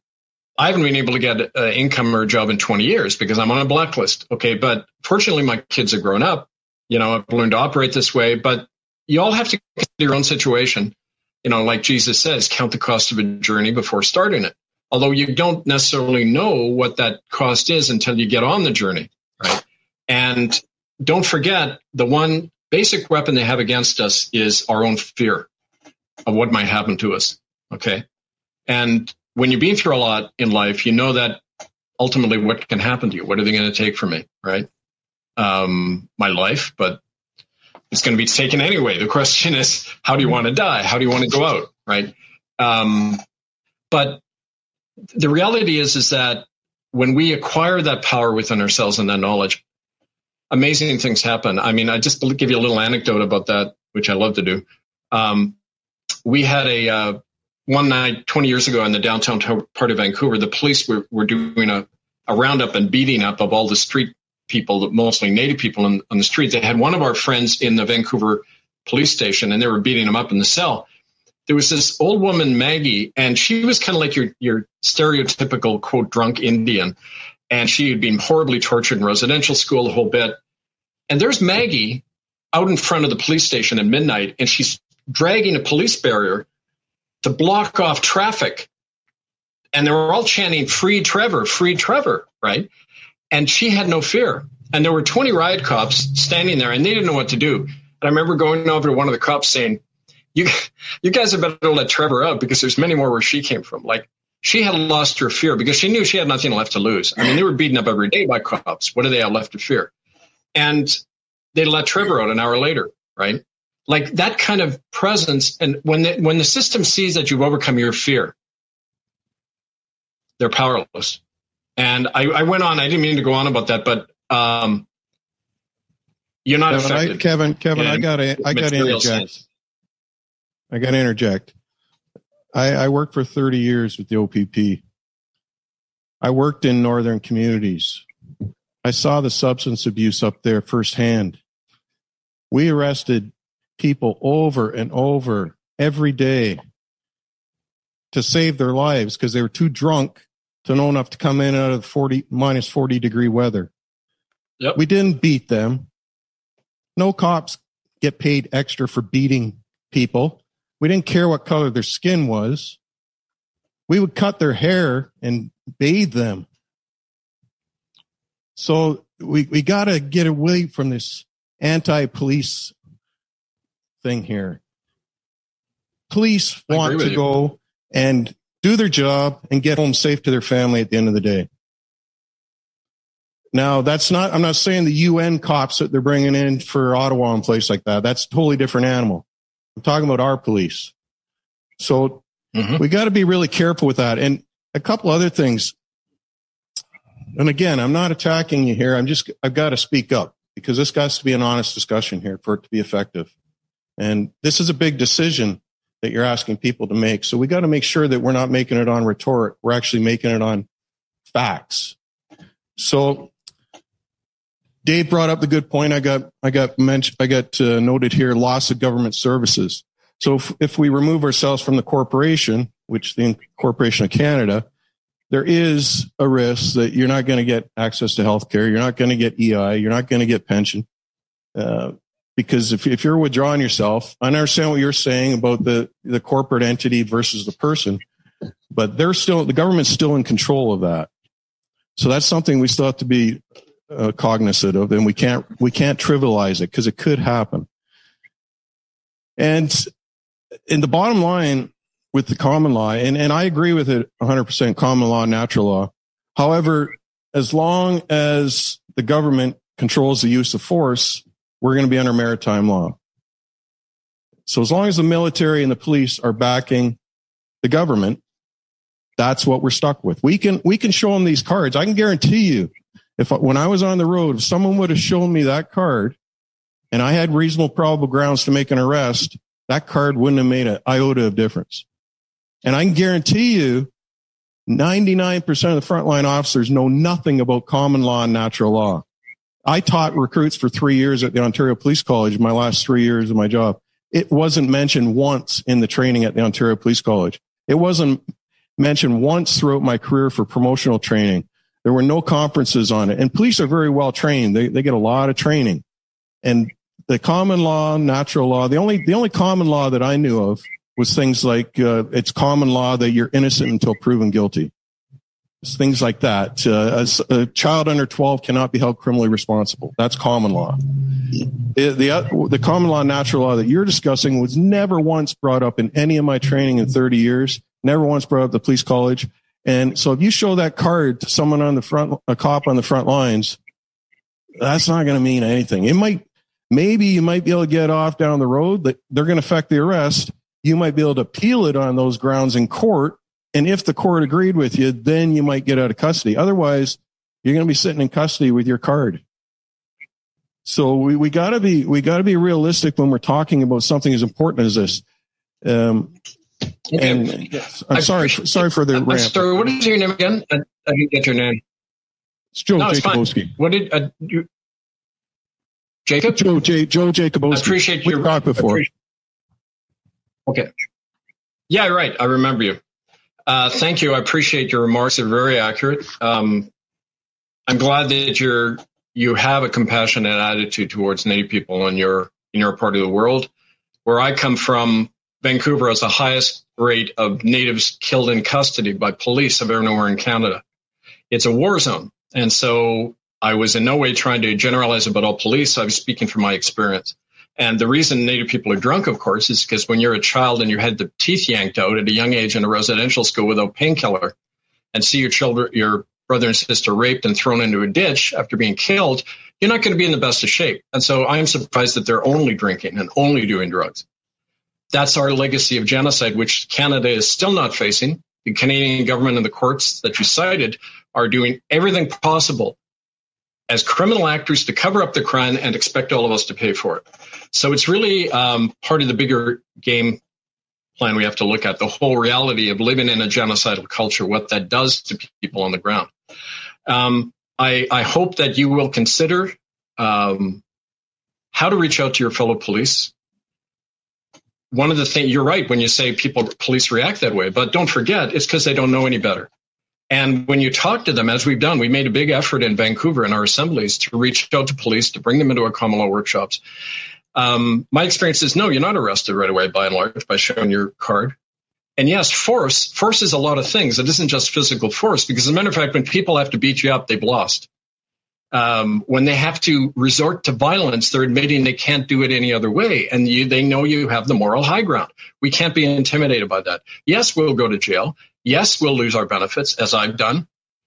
I haven't been able to get an income or a job in twenty years because I'm on a blacklist. Okay. But fortunately, my kids have grown up. You know, I've learned to operate this way, but you all have to consider your own situation. You know, like Jesus says, count the cost of a journey before starting it. Although you don't necessarily know what that cost is until you get on the journey, right? And don't forget, the one basic weapon they have against us is our own fear of what might happen to us, okay? And when you've been through a lot in life, you know that ultimately what can happen to you. What are they going to take from me, right? Um, my life, but it's going to be taken anyway. The question is, how do you want to die? How do you want to go out, right? Um, but the reality is, is that when we acquire that power within ourselves and that knowledge, amazing things happen. I mean, I just give you a little anecdote about that, which I love to do. Um, we had a uh, one night twenty years ago in the downtown part of Vancouver, the police were, were doing a, a roundup and beating up of all the street people, mostly Native people on, on the street. They had one of our friends in the Vancouver police station, and they were beating him up in the cell. There was this old woman, Maggie, and she was kind of like your, your stereotypical, quote, drunk Indian. And she had been horribly tortured in residential school, the whole bit. And there's Maggie out in front of the police station at midnight, and she's dragging a police barrier to block off traffic. And they were all chanting, "Free Trevor, free Trevor," right? And she had no fear. And there were twenty riot cops standing there, and they didn't know what to do. And I remember going over to one of the cops saying, you, you guys have better let Trevor out because there's many more where she came from. Like, she had lost her fear because she knew she had nothing left to lose. I mean, they were beaten up every day by cops. What do they have left to fear? And they let Trevor out an hour later, right? Like that kind of presence. And when the, when the system sees that you've overcome your fear, they're powerless. And I, I went on, I didn't mean to go on about that, but um, you're not Kevin, affected. I, Kevin, Kevin, I got to, I got to interject. Sense. I got to interject. I, I worked for thirty years with the O P P. I worked in northern communities. I saw the substance abuse up there firsthand. We arrested people over and over every day to save their lives because they were too drunk to know enough to come in out of forty minus forty degree weather. Yep. We didn't beat them. No cops get paid extra for beating people. We didn't care what color their skin was. We would cut their hair and bathe them. So we, we got to get away from this anti-police thing here. Police want to go and do their job and get home safe to their family at the end of the day. Now, that's not, I'm not saying the U N cops that they're bringing in for Ottawa and place like that. That's a totally different animal. I'm talking about our police. So mm-hmm. we got to be really careful with that. And a couple other things. And again, I'm not attacking you here. I'm just, I've got to speak up because this has to be an honest discussion here for it to be effective. And this is a big decision that you're asking people to make. So we got to make sure that we're not making it on rhetoric. We're actually making it on facts. So Dave brought up the good point. I got, I got mentioned, I got uh, noted here, loss of government services. So if, if we remove ourselves from the corporation, which the Corporation of Canada, there is a risk that you're not going to get access to healthcare. You're not going to get E I. You're not going to get pension. Uh, because if, if you're withdrawing yourself, I understand what you're saying about the, the corporate entity versus the person, but they're still, the government's still in control of that. So that's something we still have to be uh, cognizant of, and we can't, we can't trivialize it because it could happen. And in the bottom line with the common law, and, and I agree with it one hundred percent, common law, natural law. However, as long as the government controls the use of force, we're going to be under maritime law. So as long as the military and the police are backing the government, that's what we're stuck with. We can, we can show them these cards. I can guarantee you, if when I was on the road, if someone would have shown me that card and I had reasonable probable grounds to make an arrest, that card wouldn't have made an iota of difference. And I can guarantee you ninety-nine percent of the frontline officers know nothing about common law and natural law. I taught recruits for three years at the Ontario Police College, my last three years of my job. It wasn't mentioned once in the training at the Ontario Police College. It wasn't mentioned once throughout my career for promotional training. There were no conferences on it. And police are very well trained. They, they get a lot of training. And the common law, natural law, the only, the only common law that I knew of was things like, uh, it's common law that you're innocent until proven guilty. It's things like that. Uh, a, a child under twelve cannot be held criminally responsible. That's common law. The, the, the common law, natural law that you're discussing was never once brought up in any of my training in thirty years, never once brought up at the police college. And so if you show that card to someone on the front, a cop on the front lines, that's not going to mean anything. It might, maybe you might be able to get off down the road, that they're going to affect the arrest. You might be able to appeal it on those grounds in court. And if the court agreed with you, then you might get out of custody. Otherwise, you're going to be sitting in custody with your card. So we, we gotta be, we gotta be realistic when we're talking about something as important as this. Um, and I'm I sorry, sorry for the I'm rant. sorry, what is your name again? I, I didn't get your name. It's Joe no, Jacobowski. What did uh, you? Jacob? Joe J, Joe Jacobowski. I appreciate your talk before. Appreciate, okay. Yeah, right. I remember you. Uh, thank you. I appreciate your remarks. They're very accurate. Um, I'm glad that you're you have a compassionate attitude towards Native people in your in your part of the world. Where I come from, Vancouver has the highest rate of Natives killed in custody by police of anywhere in Canada. It's a war zone, and so I was in no way trying to generalize about all police. I was speaking from my experience. And the reason Native people are drunk, of course, is because when you're a child and you had the teeth yanked out at a young age in a residential school without painkiller, and see your children, your brother and sister raped and thrown into a ditch after being killed, you're not going to be in the best of shape. And so I'm surprised that they're only drinking and only doing drugs. That's our legacy of genocide, which Canada is still not facing. The Canadian government and the courts that you cited are doing everything possible as criminal actors to cover up the crime and expect all of us to pay for it. So it's really um, part of the bigger game plan we have to look at, the whole reality of living in a genocidal culture, what that does to people on the ground. Um, I, I hope that you will consider um, how to reach out to your fellow police. One of the things, you're right when you say people, police react that way, but don't forget, it's because they don't know any better. And when you talk to them, as we've done, we made a big effort in Vancouver in our assemblies to reach out to police, to bring them into our common law workshops. Um, my experience is, no, you're not arrested right away, by and large, by showing your card. And yes, force, force is a lot of things. It isn't just physical force, because as a matter of fact, when people have to beat you up, they've lost. Um, when they have to resort to violence, they're admitting they can't do it any other way. And you, they know you have the moral high ground. We can't be intimidated by that. Yes, we'll go to jail. Yes, we'll lose our benefits, as I've done.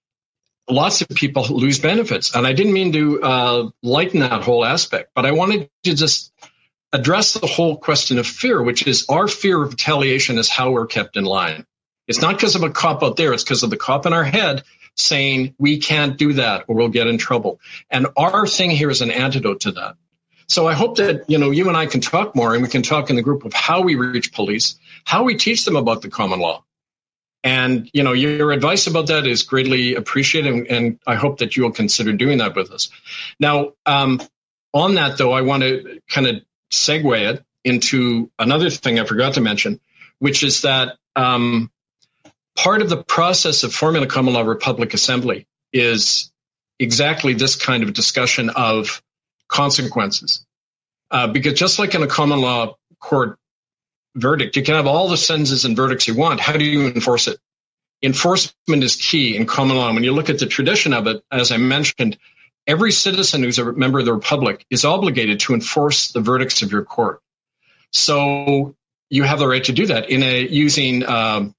Lots of people lose benefits. And I didn't mean to uh, lighten that whole aspect, but I wanted to just address the whole question of fear, which is our fear of retaliation is how we're kept in line. It's not because of a cop out there. It's because of the cop in our head saying we can't do that or we'll get in trouble. And our thing here is an antidote to that. So I hope that, you know, you and I can talk more, and we can talk in the group of how we reach police, how we teach them about the common law. And, you know, your advice about that is greatly appreciated, and, and I hope that you will consider doing that with us. Now, um, on that, though, I want to kind of segue it into another thing I forgot to mention, which is that um, part of the process of forming a common law republic assembly is exactly this kind of discussion of consequences. Uh, because just like in a common law court verdict, you can have all the sentences and verdicts you want. How do you enforce it? Enforcement is key in common law. When you look at the tradition of it, as I mentioned, every citizen who's a member of the republic is obligated to enforce the verdicts of your court. So you have the right to do that in a using um,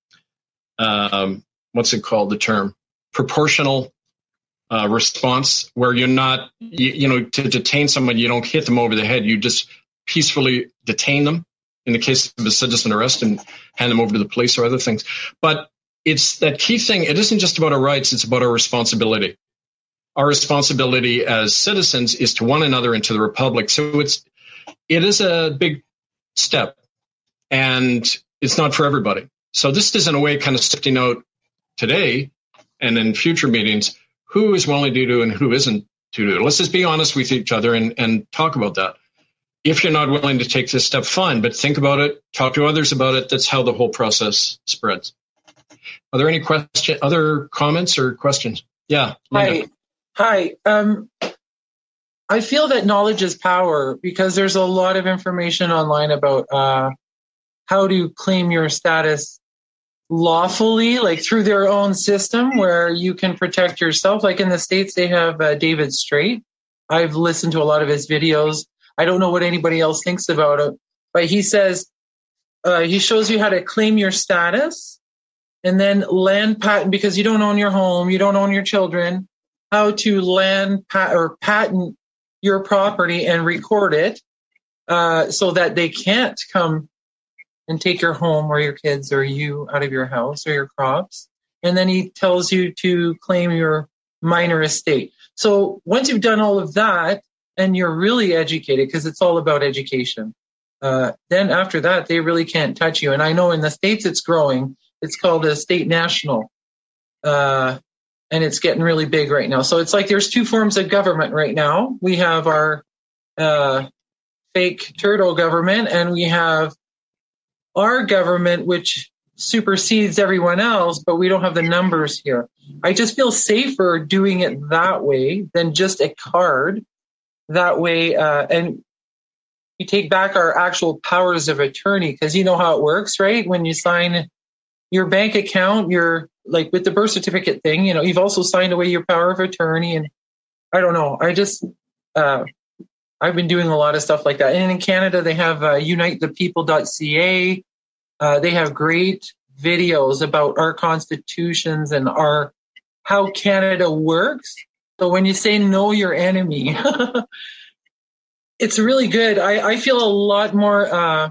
um, what's it called? The term proportional uh, response, where you're not, you, you know, to detain someone, you don't hit them over the head. You just peacefully detain them in the case of a citizen arrest and hand them over to the police or other things. But it's that key thing. It isn't just about our rights. It's about our responsibility. Our responsibility as citizens is to one another and to the Republic. So it's, it is a big step, and it's not for everybody. So this is, in a way, kind of sifting out today and in future meetings who is willing to do and who isn't to do. Let's just be honest with each other and, and talk about that. If you're not willing to take this step, fine, but think about it, talk to others about it. That's how the whole process spreads. Are there any question, other comments or questions? Yeah. Linda. Hi. Hi. Um, I feel that knowledge is power, because there's a lot of information online about uh, how to claim your status lawfully, like through their own system where you can protect yourself. Like in the States, they have uh, David Straight. I've listened to a lot of his videos. I don't know what anybody else thinks about it, but he says uh, he shows you how to claim your status and then land patent, because you don't own your home, you don't own your children, how to land pat- or patent your property and record it uh, so that they can't come and take your home or your kids or you out of your house or your crops. And then he tells you to claim your minor estate. So once you've done all of that and you're really educated, because it's all about education, uh, then after that, they really can't touch you. And I know in the States it's growing. It's called a state national. Uh, and it's getting really big right now. So it's like there's two forms of government right now. We have our uh, fake turtle government, and we have our government, which supersedes everyone else, but we don't have the numbers here. I just feel safer doing it that way than just a card. That way, uh, and you take back our actual powers of attorney, because you know how it works, right? When you sign your bank account, you're like with the birth certificate thing, you know, you've also signed away your power of attorney. And I don't know, I just, uh, I've been doing a lot of stuff like that. And in Canada, they have uh, unite the people dot c a. Uh, they have great videos about our constitutions and our how Canada works. So when you say know your enemy, it's really good. I, I feel a lot more, uh,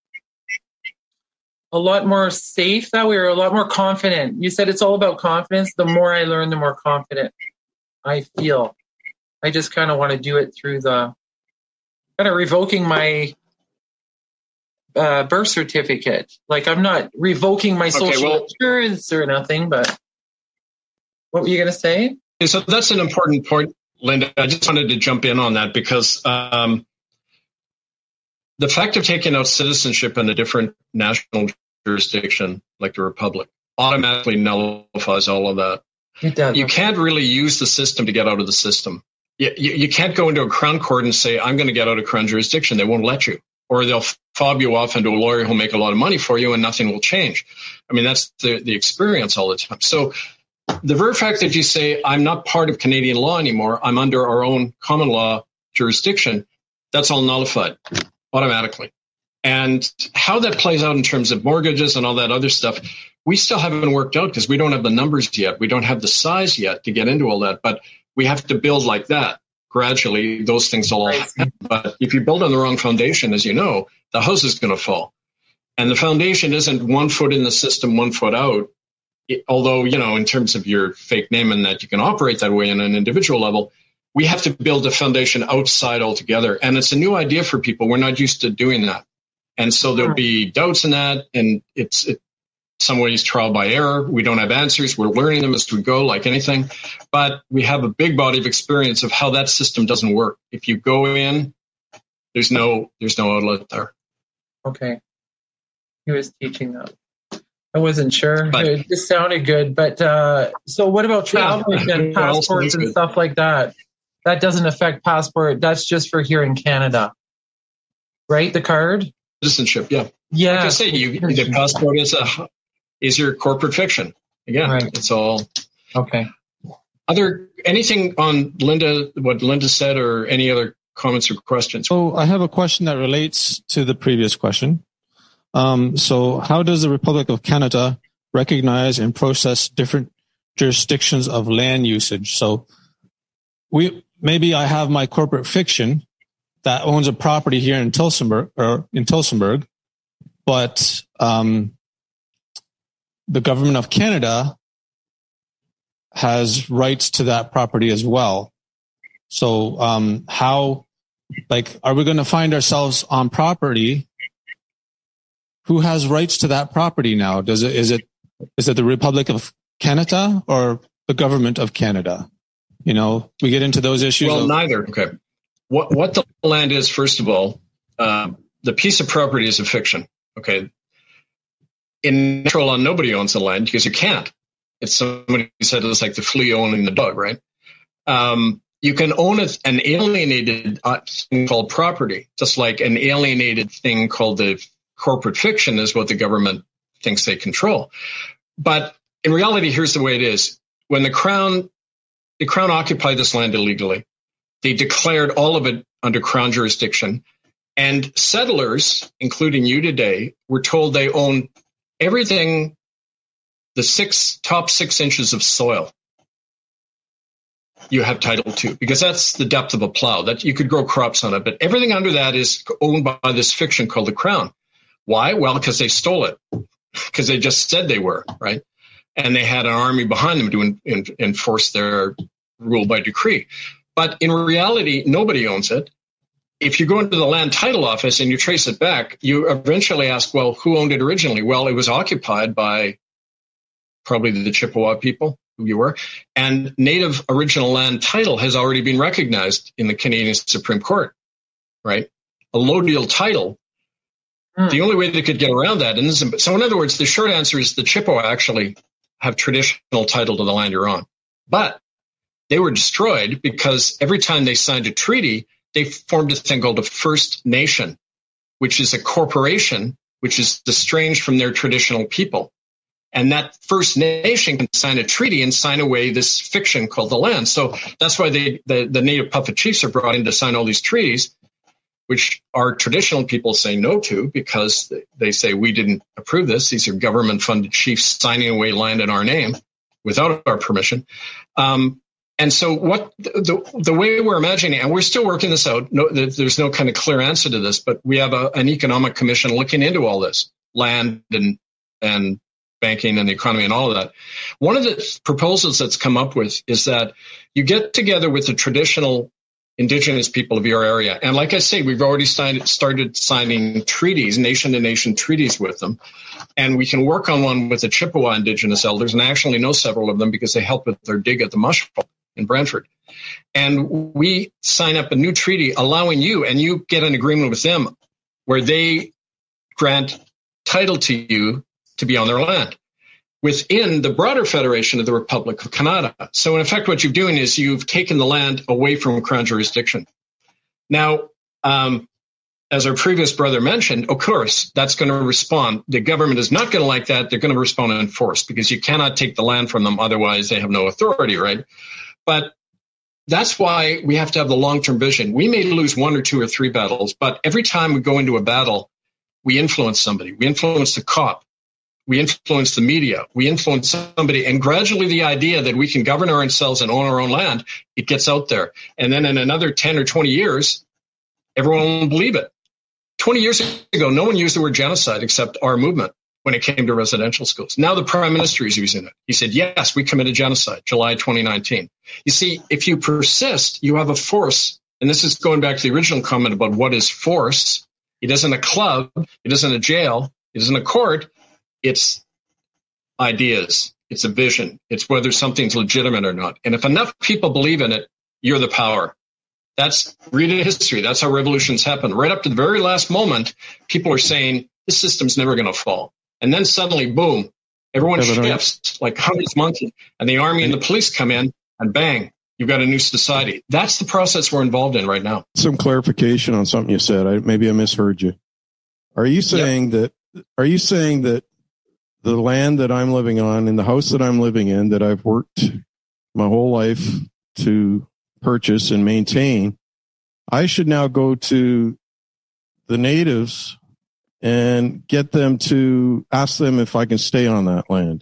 a lot more safe that way, or a lot more confident. You said it's all about confidence. The more I learn, the more confident I feel. I just kind of want to do it through the kind of revoking my uh, birth certificate. Like I'm not revoking my social okay, well, insurance or nothing, but what were you going to say? Okay, so that's an important point, Linda. I just wanted to jump in on that because um, the fact of taking out citizenship in a different national jurisdiction, like the Republic, automatically nullifies all of that. It does. You can't really use the system to get out of the system. You, you, you can't go into a crown court and say, I'm going to get out of crown jurisdiction. They won't let you. Or they'll fob you off into a lawyer who'll make a lot of money for you and nothing will change. I mean, that's the, the experience all the time. So the very fact that you say, I'm not part of Canadian law anymore, I'm under our own common law jurisdiction, that's all nullified automatically. And how that plays out in terms of mortgages and all that other stuff, we still haven't worked out because we don't have the numbers yet. We don't have the size yet to get into all that. But we have to build like that. Gradually, those things will all happen. But if you build on the wrong foundation, as you know, the house is going to fall. And the foundation isn't one foot in the system, one foot out. It, although, you know, in terms of your fake name and that you can operate that way on an individual level, we have to build a foundation outside altogether. And it's a new idea for people. We're not used to doing that. And so there'll be doubts in that. And it's it, some ways trial by error. We don't have answers. We're learning them as we go, like anything. But we have a big body of experience of how that system doesn't work. If you go in, there's no there's no outlet there. Okay. He was teaching that. I wasn't sure. But, it just sounded good. But uh, so what about travel yeah, and passports and stuff like that? That doesn't affect passport. That's just for here in Canada. Right? The card? Citizenship, yeah. Yeah. Like I say, you, the passport is a is your corporate fiction. Again, right. It's all okay. Other anything on Linda, what Linda said, or any other comments or questions? So I have a question that relates to the previous question. Um, so how does the Republic of Canada recognize and process different jurisdictions of land usage? So we, maybe I have my corporate fiction that owns a property here in Tillsonburg or in Tillsonburg, but, um, the government of Canada has rights to that property as well. So, um, how, like, are we going to find ourselves on property? Who has rights to that property now? Does it, is it, is it the Republic of Canada or the government of Canada? You know, we get into those issues. Well, of, neither. Okay. What, what the land is, first of all, uh, the piece of property is a fiction. Okay. In natural law, nobody owns the land because you can't. It's somebody said it's like the flea owning the dog, right? Um, you can own a, an alienated uh, thing called property, just like an alienated thing called the corporate fiction is what the government thinks they control. But in reality, here's the way it is. When the Crown, the Crown occupied this land illegally, they declared all of it under Crown jurisdiction. And settlers, including you today, were told they own everything, the six top six inches of soil you have title to, because that's the depth of a plow. That you could grow crops on it, but everything under that is owned by this fiction called the Crown. Why? Well, because they stole it, because they just said they were, right? And they had an army behind them to en- en- enforce their rule by decree. But in reality, nobody owns it. If you go into the land title office and you trace it back, you eventually ask, well, who owned it originally? Well, it was occupied by probably the Chippewa people, who you were, and native original land title has already been recognized in the Canadian Supreme Court, right? A allodial title. Mm. The only way they could get around that, and this is, so in other words, the short answer is the Chippewa actually have traditional title to the land you're on, but they were destroyed because every time they signed a treaty, they formed a thing called a First Nation, which is a corporation, which is estranged from their traditional people. And that First Nation can sign a treaty and sign away this fiction called the land. So that's why they, the, the native puppet chiefs are brought in to sign all these treaties, which our traditional people say no to because they say we didn't approve this. These are government-funded chiefs signing away land in our name without our permission. Um, And so what the, the way we're imagining, and we're still working this out, no, there's no kind of clear answer to this, but we have a, an economic commission looking into all this, land and and banking and the economy and all of that. One of the proposals that's come up with is that you get together with the traditional indigenous people of your area. And like I say, we've already signed, started signing treaties, nation-to-nation treaties with them. And we can work on one with the Chippewa indigenous elders, and I actually know several of them because they help with their dig at the Mushroom in Brantford. And we sign up a new treaty allowing you, and you get an agreement with them where they grant title to you to be on their land within the broader Federation of the Republic of Canada. So in effect, what you're doing is you've taken the land away from Crown jurisdiction. Now, um, as our previous brother mentioned, of course, that's going to respond. The government is not going to like that. They're going to respond in force because you cannot take the land from them. Otherwise, they have no authority, right? But that's why we have to have the long-term vision. We may lose one or two or three battles, but every time we go into a battle, we influence somebody. We influence the cop. We influence the media. We influence somebody. And gradually the idea that we can govern ourselves and own our own land, it gets out there. And then in another ten or twenty years, everyone will believe it. twenty years ago, no one used the word genocide except our movement when it came to residential schools. Now the prime minister is using it. He said, yes, we committed genocide, July twenty nineteen. You see, if you persist, you have a force. And this is going back to the original comment about what is force. It isn't a club. It isn't a jail. It isn't a court. It's ideas. It's a vision. It's whether something's legitimate or not. And if enough people believe in it, you're the power. That's read history. That's how revolutions happen. Right up to the very last moment, people are saying, this system's never going to fall. And then suddenly, boom, everyone shifts like hundreds monkey, and the army and the police come in, and bang, you've got a new society. That's the process we're involved in right now. Some clarification on something you said. I, maybe I misheard you. Are you saying yep. that? Are you saying that the land that I'm living on, in the house that I'm living in, that I've worked my whole life to purchase and maintain, I should now go to the natives and get them to ask them if I can stay on that land.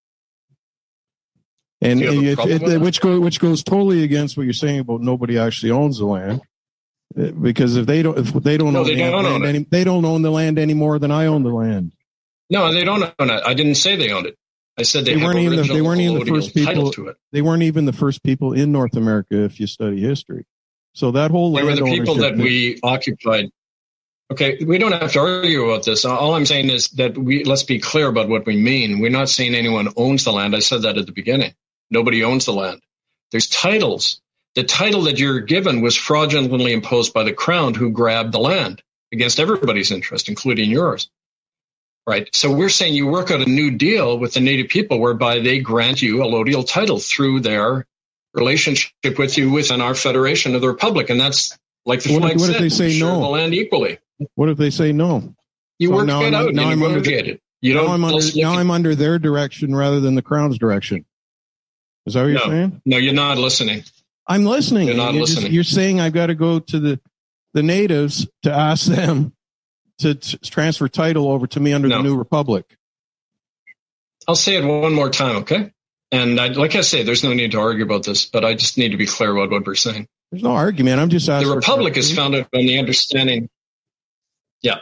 And, and it, it, which go, which goes totally against what you're saying about nobody actually owns the land, because if they don't if they don't no, own they the don't land, own it. any, they don't own the land any more than I own the land. No, they don't own it. I didn't say they owned it. I said they, they weren't even the, they weren't even the first people. To it. They weren't even the first people in North America if you study history. So that whole they land were the people that thing, we occupied. Okay, we don't have to argue about this. All I'm saying is that we let's be clear about what we mean. We're not saying anyone owns the land. I said that at the beginning. Nobody owns the land. There's titles. The title that you're given was fraudulently imposed by the Crown, who grabbed the land against everybody's interest, including yours. Right? So we're saying you work out a new deal with the Native people whereby they grant you a allodial title through their relationship with you within our Federation of the Republic. And that's like the what flag if, what said, if they say share no? the land equally. What if they say no? You so work now it I'm, out now and I'm you under, negotiate it. You now don't I'm under, now I'm under their direction rather than the Crown's direction. Is that what you're no, saying? No, you're not listening. I'm listening. You're not you're listening. Just, you're saying I've got to go to the, the natives to ask them to t- transfer title over to me under no. the new republic. I'll say it one more time, okay? And I, like I say, there's no need to argue about this, but I just need to be clear about what we're saying. There's no argument. I'm just asking. The republic is founded on the understanding. Yeah.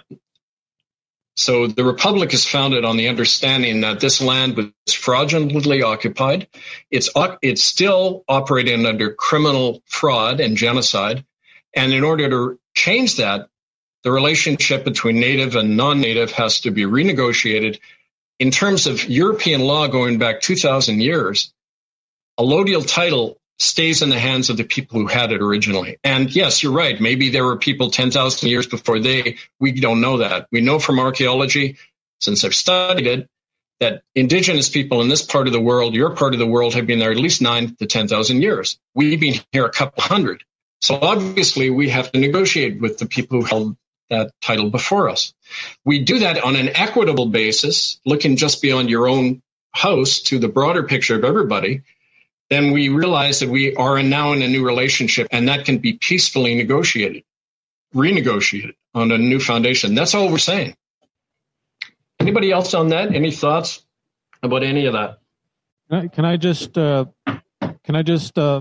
So the republic is founded on the understanding that this land was fraudulently occupied. It's it's still operating under criminal fraud and genocide. And in order to change that, the relationship between native and non-native has to be renegotiated. In terms of European law going back two thousand years, allodial title stays in the hands of the people who had it originally. And yes, you're right. Maybe there were people ten thousand years before they, we don't know that. We know from archaeology, since I've studied it, that indigenous people in this part of the world, your part of the world, have been there at least nine to ten thousand years. We've been here a couple hundred. So obviously we have to negotiate with the people who held that title before us. We do that on an equitable basis, looking just beyond your own house to the broader picture of everybody. Then we realize that we are now in a new relationship, and that can be peacefully negotiated, renegotiated on a new foundation. That's all we're saying. Anybody else on that? Any thoughts about any of that? Can I just, uh, can I just, uh,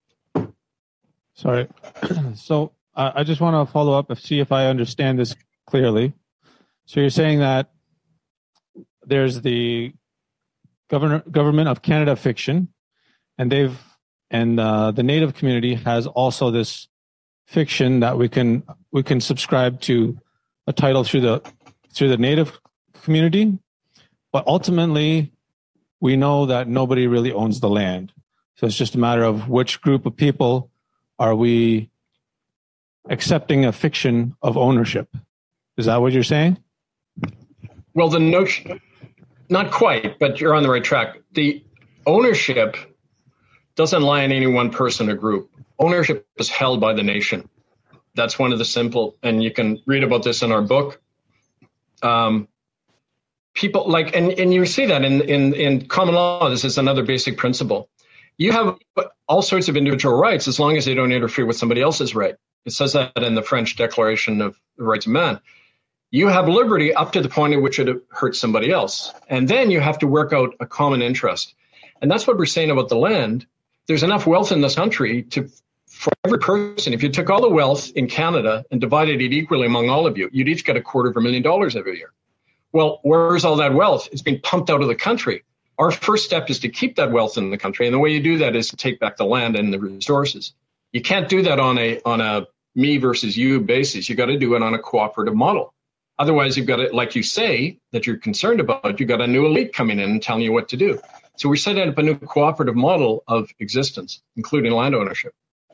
sorry. So uh, I just want to follow up and see if I understand this clearly. So you're saying that there's the governor, Government of Canada fiction, and they've and uh, the Native community has also this fiction that we can we can subscribe to a title through the through the Native community, but ultimately we know that nobody really owns the land. So it's just a matter of which group of people are we accepting a fiction of ownership. Is that what you're saying? Well, the notion, not quite, but you're on the right track. The ownership doesn't lie in any one person or group. Ownership is held by the nation. That's one of the simple, and you can read about this in our book. Um, people like, and, and you see that in, in, in common law, this is another basic principle. You have all sorts of individual rights as long as they don't interfere with somebody else's right. It says that in the French Declaration of the Rights of Man. You have liberty up to the point at which it hurts somebody else. And then you have to work out a common interest. And that's what we're saying about the land. There's enough wealth in this country to, for every person, if you took all the wealth in Canada and divided it equally among all of you, you'd each get a quarter of a million dollars every year. Well, where's all that wealth? It's being pumped out of the country. Our first step is to keep that wealth in the country. And the way you do that is to take back the land and the resources. You can't do that on a, on a me versus you basis. You got to do it on a cooperative model. Otherwise, you've got it, like you say, that you're concerned about, you've got a new elite coming in and telling you what to do. So we're setting up a new cooperative model of existence, including land ownership.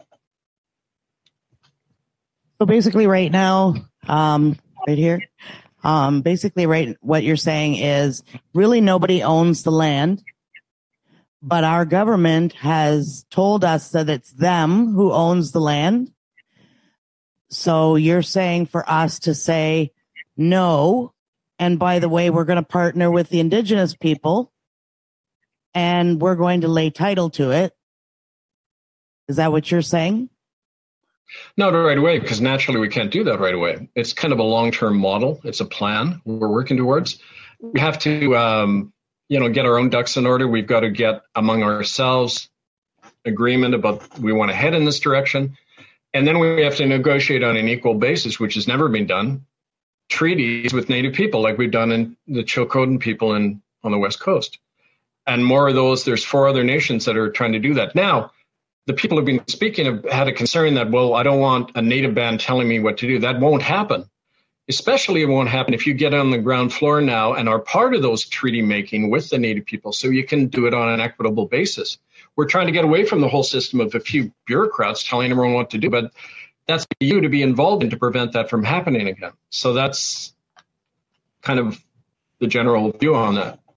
So basically right now, um, right here, um, basically right, what you're saying is really nobody owns the land, but our government has told us that it's them who owns the land. So you're saying for us to say no, and by the way, we're going to partner with the indigenous people and we're going to lay title to it. Is that what you're saying? Not right away, because naturally we can't do that right away. It's kind of a long-term model. It's a plan we're working towards. We have to, um, you know, get our own ducks in order. We've got to get among ourselves agreement about we want to head in this direction. And then we have to negotiate on an equal basis, which has never been done, treaties with Native people like we've done in the Chilcotin people in on the West Coast. And more of those, there's four other nations that are trying to do that. Now, the people who've been speaking have had a concern that, well, I don't want a Native band telling me what to do. That won't happen. Especially it won't happen if you get on the ground floor now and are part of those treaty making with the Native people, so you can do it on an equitable basis. We're trying to get away from the whole system of a few bureaucrats telling everyone what to do, but that's you to be involved in to prevent that from happening again. So that's kind of the general view on that.